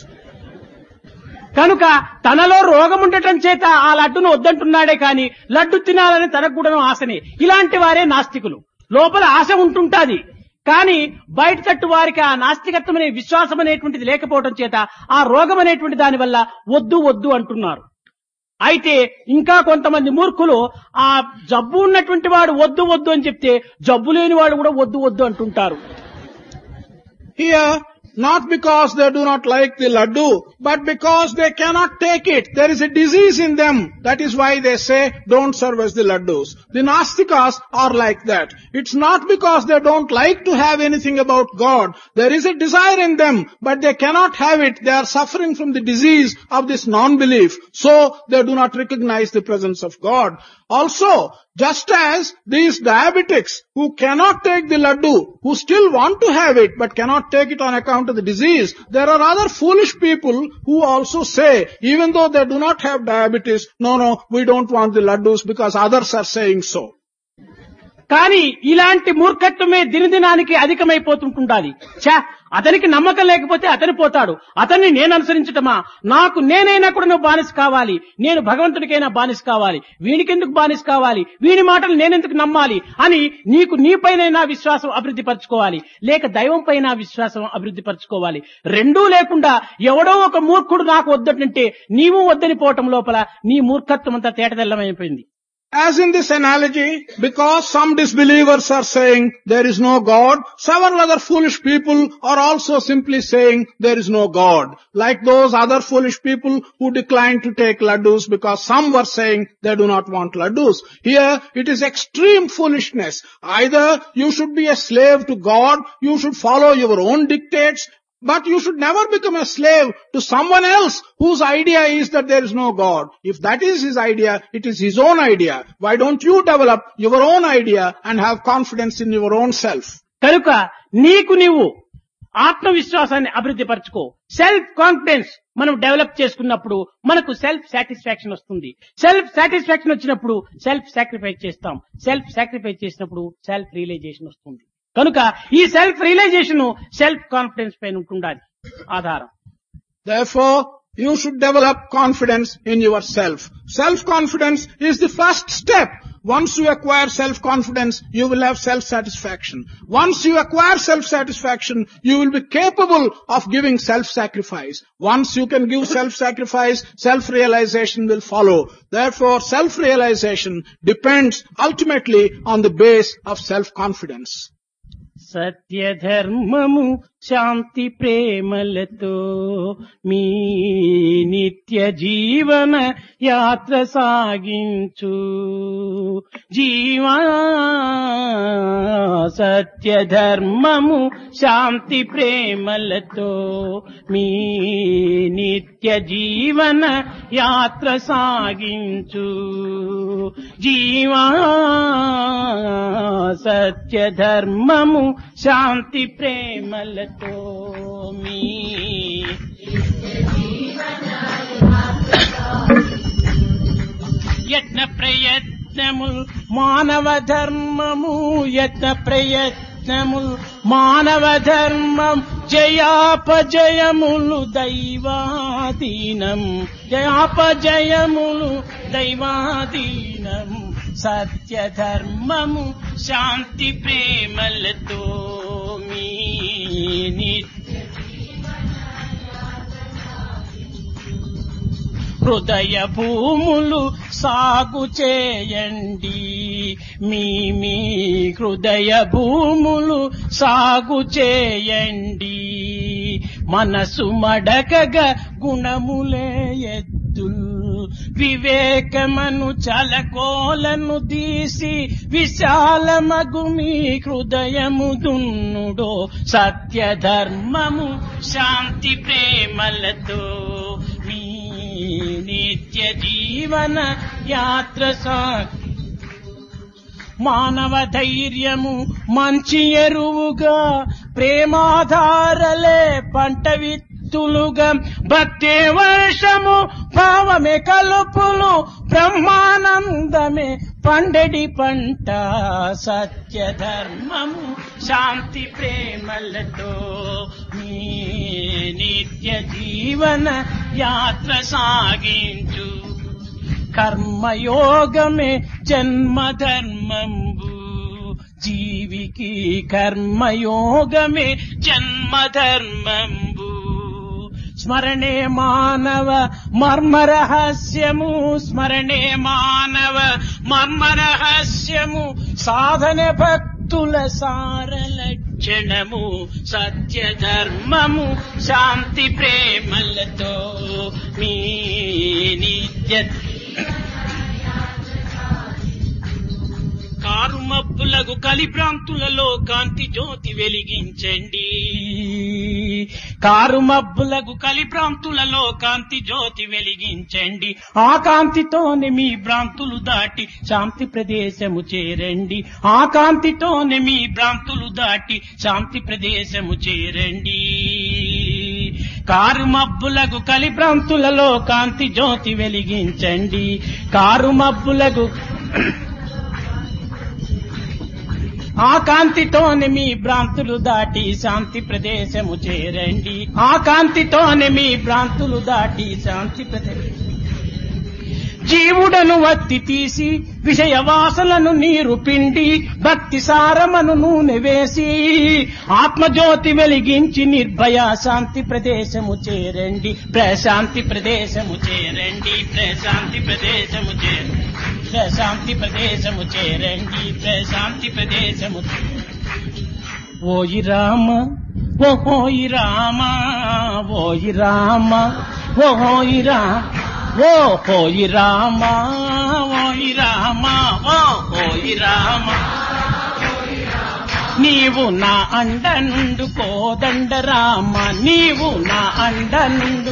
కనుక తనలో రోగం ఉండటం చేత ఆ లడ్డును వద్దంటున్నాడే కానీ లడ్డు తినాలని తనకు కూడా ఆశనే. ఇలాంటి వారే నాస్తికులు. లోపల ఆశ ఉంటుంటాది, కానీ బయట తట్టు వారికి ఆ నాస్తికత్వం అనే విశ్వాసం అనేటువంటిది లేకపోవడం చేత ఆ రోగం అనేటువంటి దాని వల్ల వద్దు వద్దు అంటున్నారు. అయితే ఇంకా కొంతమంది మూర్ఖులు ఆ జబ్బు ఉన్నటువంటి వాడు వద్దు వద్దు అని చెప్తే జబ్బు లేని వాడు కూడా వద్దు వద్దు అంటుంటారు. Here, not because they do not like the laddu, but because they cannot take it. There is a disease in them. That is why they say, don't serve us the laddus. The Nastikas are like that. It's not because they don't like to have anything about God. There is a desire in them, but they cannot have it. They are suffering from the disease of this non-belief. So, they do not recognize the presence of God. Also, just as these diabetics who cannot take the laddu, who still want to have it but cannot take it on account of the disease, there are other foolish people who also say, even though they do not have diabetes, no, we don't want the laddus because others are saying so. కానీ ఇలాంటి మూర్ఖత్వమే దినదినానికి అధికమైపోతుంటుండాలి. అతనికి నమ్మకం లేకపోతే అతని పోతాడు. అతన్ని నేను అనుసరించటమా? నాకు నేనైనా కూడా నువ్వు బానిస కావాలి. నేను భగవంతుడికైనా బానిస కావాలి. వీడికెందుకు బానిస కావాలి? వీడి మాటలు నేనెందుకు నమ్మాలి అని నీకు నీపైనైనా విశ్వాసం అభివృద్ధి పరచుకోవాలి, లేక దైవం పైన విశ్వాసం అభివృద్ధి పరచుకోవాలి. రెండూ లేకుండా ఎవడో ఒక మూర్ఖుడు నాకు వద్దంటే నీవు వద్దని పోవటం లోపల నీ మూర్ఖత్వం అంతా తేటతెల్లమైపోయింది. As in this analogy, because some disbelievers are saying there is no God, several other foolish people are also simply saying there is no God. Like those other foolish people who declined to take laddus because some were saying they do not want laddus. Here it is extreme foolishness. Either you should be a slave to God, you should follow your own dictates, but you should never become a slave to someone else whose idea is that there is no God. If that is his idea, it is his own idea. Why don't you develop your own idea and have confidence in your own self? కనుక నీకు నీవు ఆత్మవిశ్వాసాన్ని అభివృద్ధి పరచుకో. Self confidence మనం develop చేసుకున్నప్పుడు మనకు self satisfaction వస్తుంది. సెల్ఫ్ సాటిస్ఫాక్షన్ వచ్చినప్పుడు సెల్ఫ్ సాక్రిఫైస్ చేస్తాం. సెల్ఫ్ సాక్రిఫైస్ చేసినప్పుడు సెల్ఫ్ రియలైజేషన్ వస్తుంది. కనుక ఈ సెల్ఫ్ రియలైజేషన్ సెల్ఫ్ కాన్ఫిడెన్స్ పైన ఉంటుండాలి ఆధారం. Therefore, you should develop confidence in yourself. Self-confidence is the first step. Once you acquire self-confidence, you will have self-satisfaction. Once you acquire self-satisfaction, you will be capable of giving self-sacrifice. Once you can give self-sacrifice, self-realization will follow. Therefore, self-realization depends ultimately on the base of self-confidence. సత్య ధర్మము శాంతి ప్రేమలతో మీ నిత్య జీవన యాత్ర సాగించు జీవా. సత్య ధర్మము శాంతి ప్రేమలతో మీ నిత్య జీవన యాత్ర సాగించు జీవా. సత్య ధర్మము శాంతి ప్రేమలతో మీ యత్న ప్రయత్నముల్ మానవ ధర్మము యత్న ప్రయత్నముల్ మానవ ధర్మం జయాపజయములు దైవాధీనం జయాపజయములు దైవాధీనం. సత్య ధర్మము శాంతి ప్రేమలతో మీ నిత్య హృదయ భూములు సాగు చేయండి, మీ హృదయ భూములు సాగు చేయండి. మనసు మడకగా గుణములే ఎద్దుల్, వివేకమను చలకోలను దీసి విశాలమగు మీ హృదయము దున్నుడో. సత్య ధర్మము శాంతి ప్రేమలతో మీ నిత్య జీవన యాత్ర మానవ ధైర్యము మంచి ఎరువుగా, ప్రేమాధారలే పంట విత్తులుగా, భక్తే వర్షము భావమే కలుపులు, బ్రహ్మానందమే పండడి పంట. సత్య ధర్మము శాంతి ప్రేమలతో మీ నిత్య జీవన యాత్ర సాగించు. కర్మయోగమే జన్మధర్మంబు, జీవికి కర్మయోగమే జన్మధర్మంబు. స్మరణే మానవ మర్మరహస్యము, స్మరణే మానవ మర్మరహస్యము, సాధన భక్తుల సారలక్షణము. సత్య ధర్మము శాంతి ప్రేమలతో మీ నిత్య కారుమబ్బులకు కలిభ్రాంతులలో కాంతి జ్యోతి వెలిగించండి, కారుమబ్బులకు కలిభ్రాంతులలో కాంతి జ్యోతి వెలిగించండి. ఆ కాంతితోనే మీ భ్రాంతులు దాటి శాంతి ప్రదేశము చేరండి, ఆ కాంతితోనే మీ భ్రాంతులు దాటి శాంతి ప్రదేశము చేరండి. కారుమబ్బులకు కలిభ్రాంతులలో కాంతి జ్యోతి వెలిగించండి, కారుమబ్బులకు ఆ కాంతితోనే మీ భ్రాంతులు దాటి శాంతి ప్రదేశము చేరండి, ఆ కాంతితోనే మీ భ్రాంతులు దాటి శాంతి ప్రదేశం. జీవుడను వత్తి తీసి విషయ వాసనను నీరు పిండి, భక్తి సారమను నూనె వేసి ఆత్మజ్యోతి వెలిగించి నిర్భయ శాంతి ప్రదేశము చేరండి, ప్రశాంతి ప్రదేశము చేరండి, ప్రశాంతి ప్రదేశము చేరండి, ప్రశాంతి ప్రదేశము చేరండి, ప్రశాంతి ప్రదేశము. ఓయి రామ ఓహోయి రామ, ఓయి రామ ఓహోయి రామ, ఓ హోయి రామ ఓయి రామ, ఓ హోయి రామ. నీవు నా అండ నుండు కోదండ రామ, నీవు నా అండ నుండు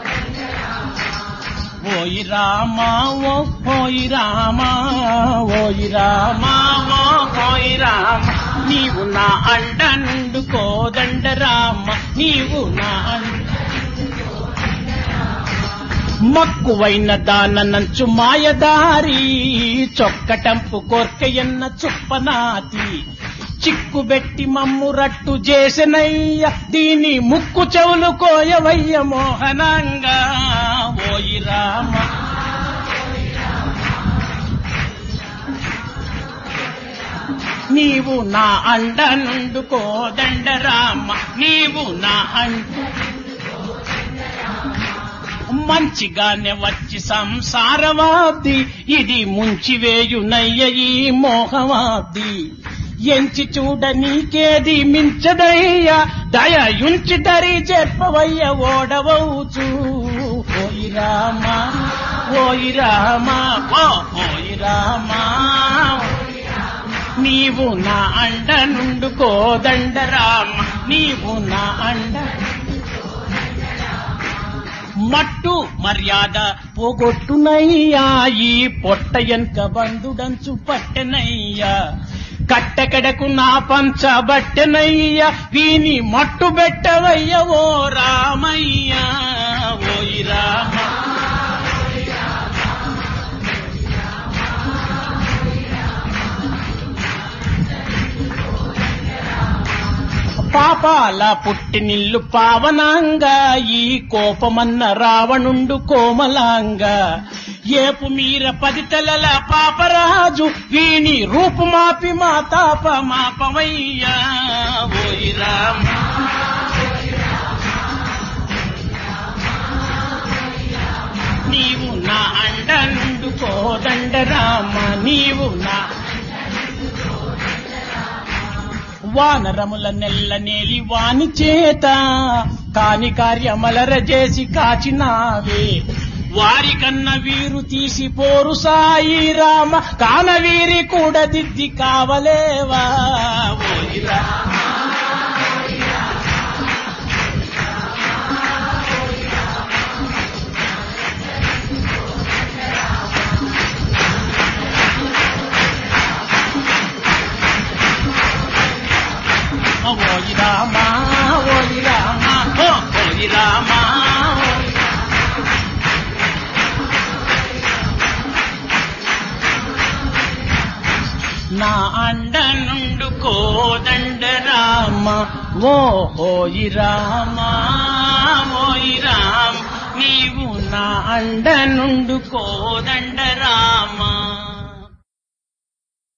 ఓయి రామ, ఓ హోయి రామ, ఓయి రామ, ఓ హోయి రామ. నీవు నా అండ నుండు కోదండ రామ, నీవు నా అండ. మక్కువైన దానంచు మాయదారి, చొక్కటంపు కోర్కెయన్న చుప్పనాతి, చిక్కుబెట్టి మమ్ము రట్టు చేసనయ్య, దీని ముక్కు చెవులు కోయవయ్య మోహనంగా. ఓయి రామ నీవు నా అండ నుండు కోదండ రామ, నీవు నా అండ. మంచిగానే వచ్చి సంసారవాది, ఇది ముంచివేయునయ్య ఈ మోహవాది. ఎంచి చూడ నీకేది మించదయ్యా, దయయుంచి దరి చెప్పవయ్య ఓడవవుచు. ఓయి రామ ఓయి రామ, ఓ ఓయి రామ. నీవు నా అండ నుండు కోదండ రామ, నీవు నా అండ. మట్టు మర్యాద పోగొట్టునయ్యా, ఈ పొట్ట ఎన్క బంధుడంచు పట్టెనయ్యా, కట్టెకడకు నా పంచబట్టెనయ్య, వీని మట్టు పెట్టవయ్య ఓ రామయ్య. ఓయి రామ పాపాల పుట్టినిల్లు పావనంగా, ఈ కోపమన్న రావణుండు కోమలాంగా, ఏపు మీర 10 తలల పాపరాజు, వీని రూపుమాపి మా తాప మాపవయ్యా. ఓయి రామ నీవు వానరముల నెల్ల నేలి వాని చేత కాని కార్యమలర చేసి కాచినావే వారి కన్న వీరు తీసి పోరు సాయి రామ కాన వీరి కూడా దిద్ది కావలేవా ఓయి రామ ఓయి రామ ఓయి రామ ఓయి రామ నా అండ నుండు కోదండ రామ ఓ హోయి రామ ఓయి రామ నీవు నా అండ నుండు కోదండ రామ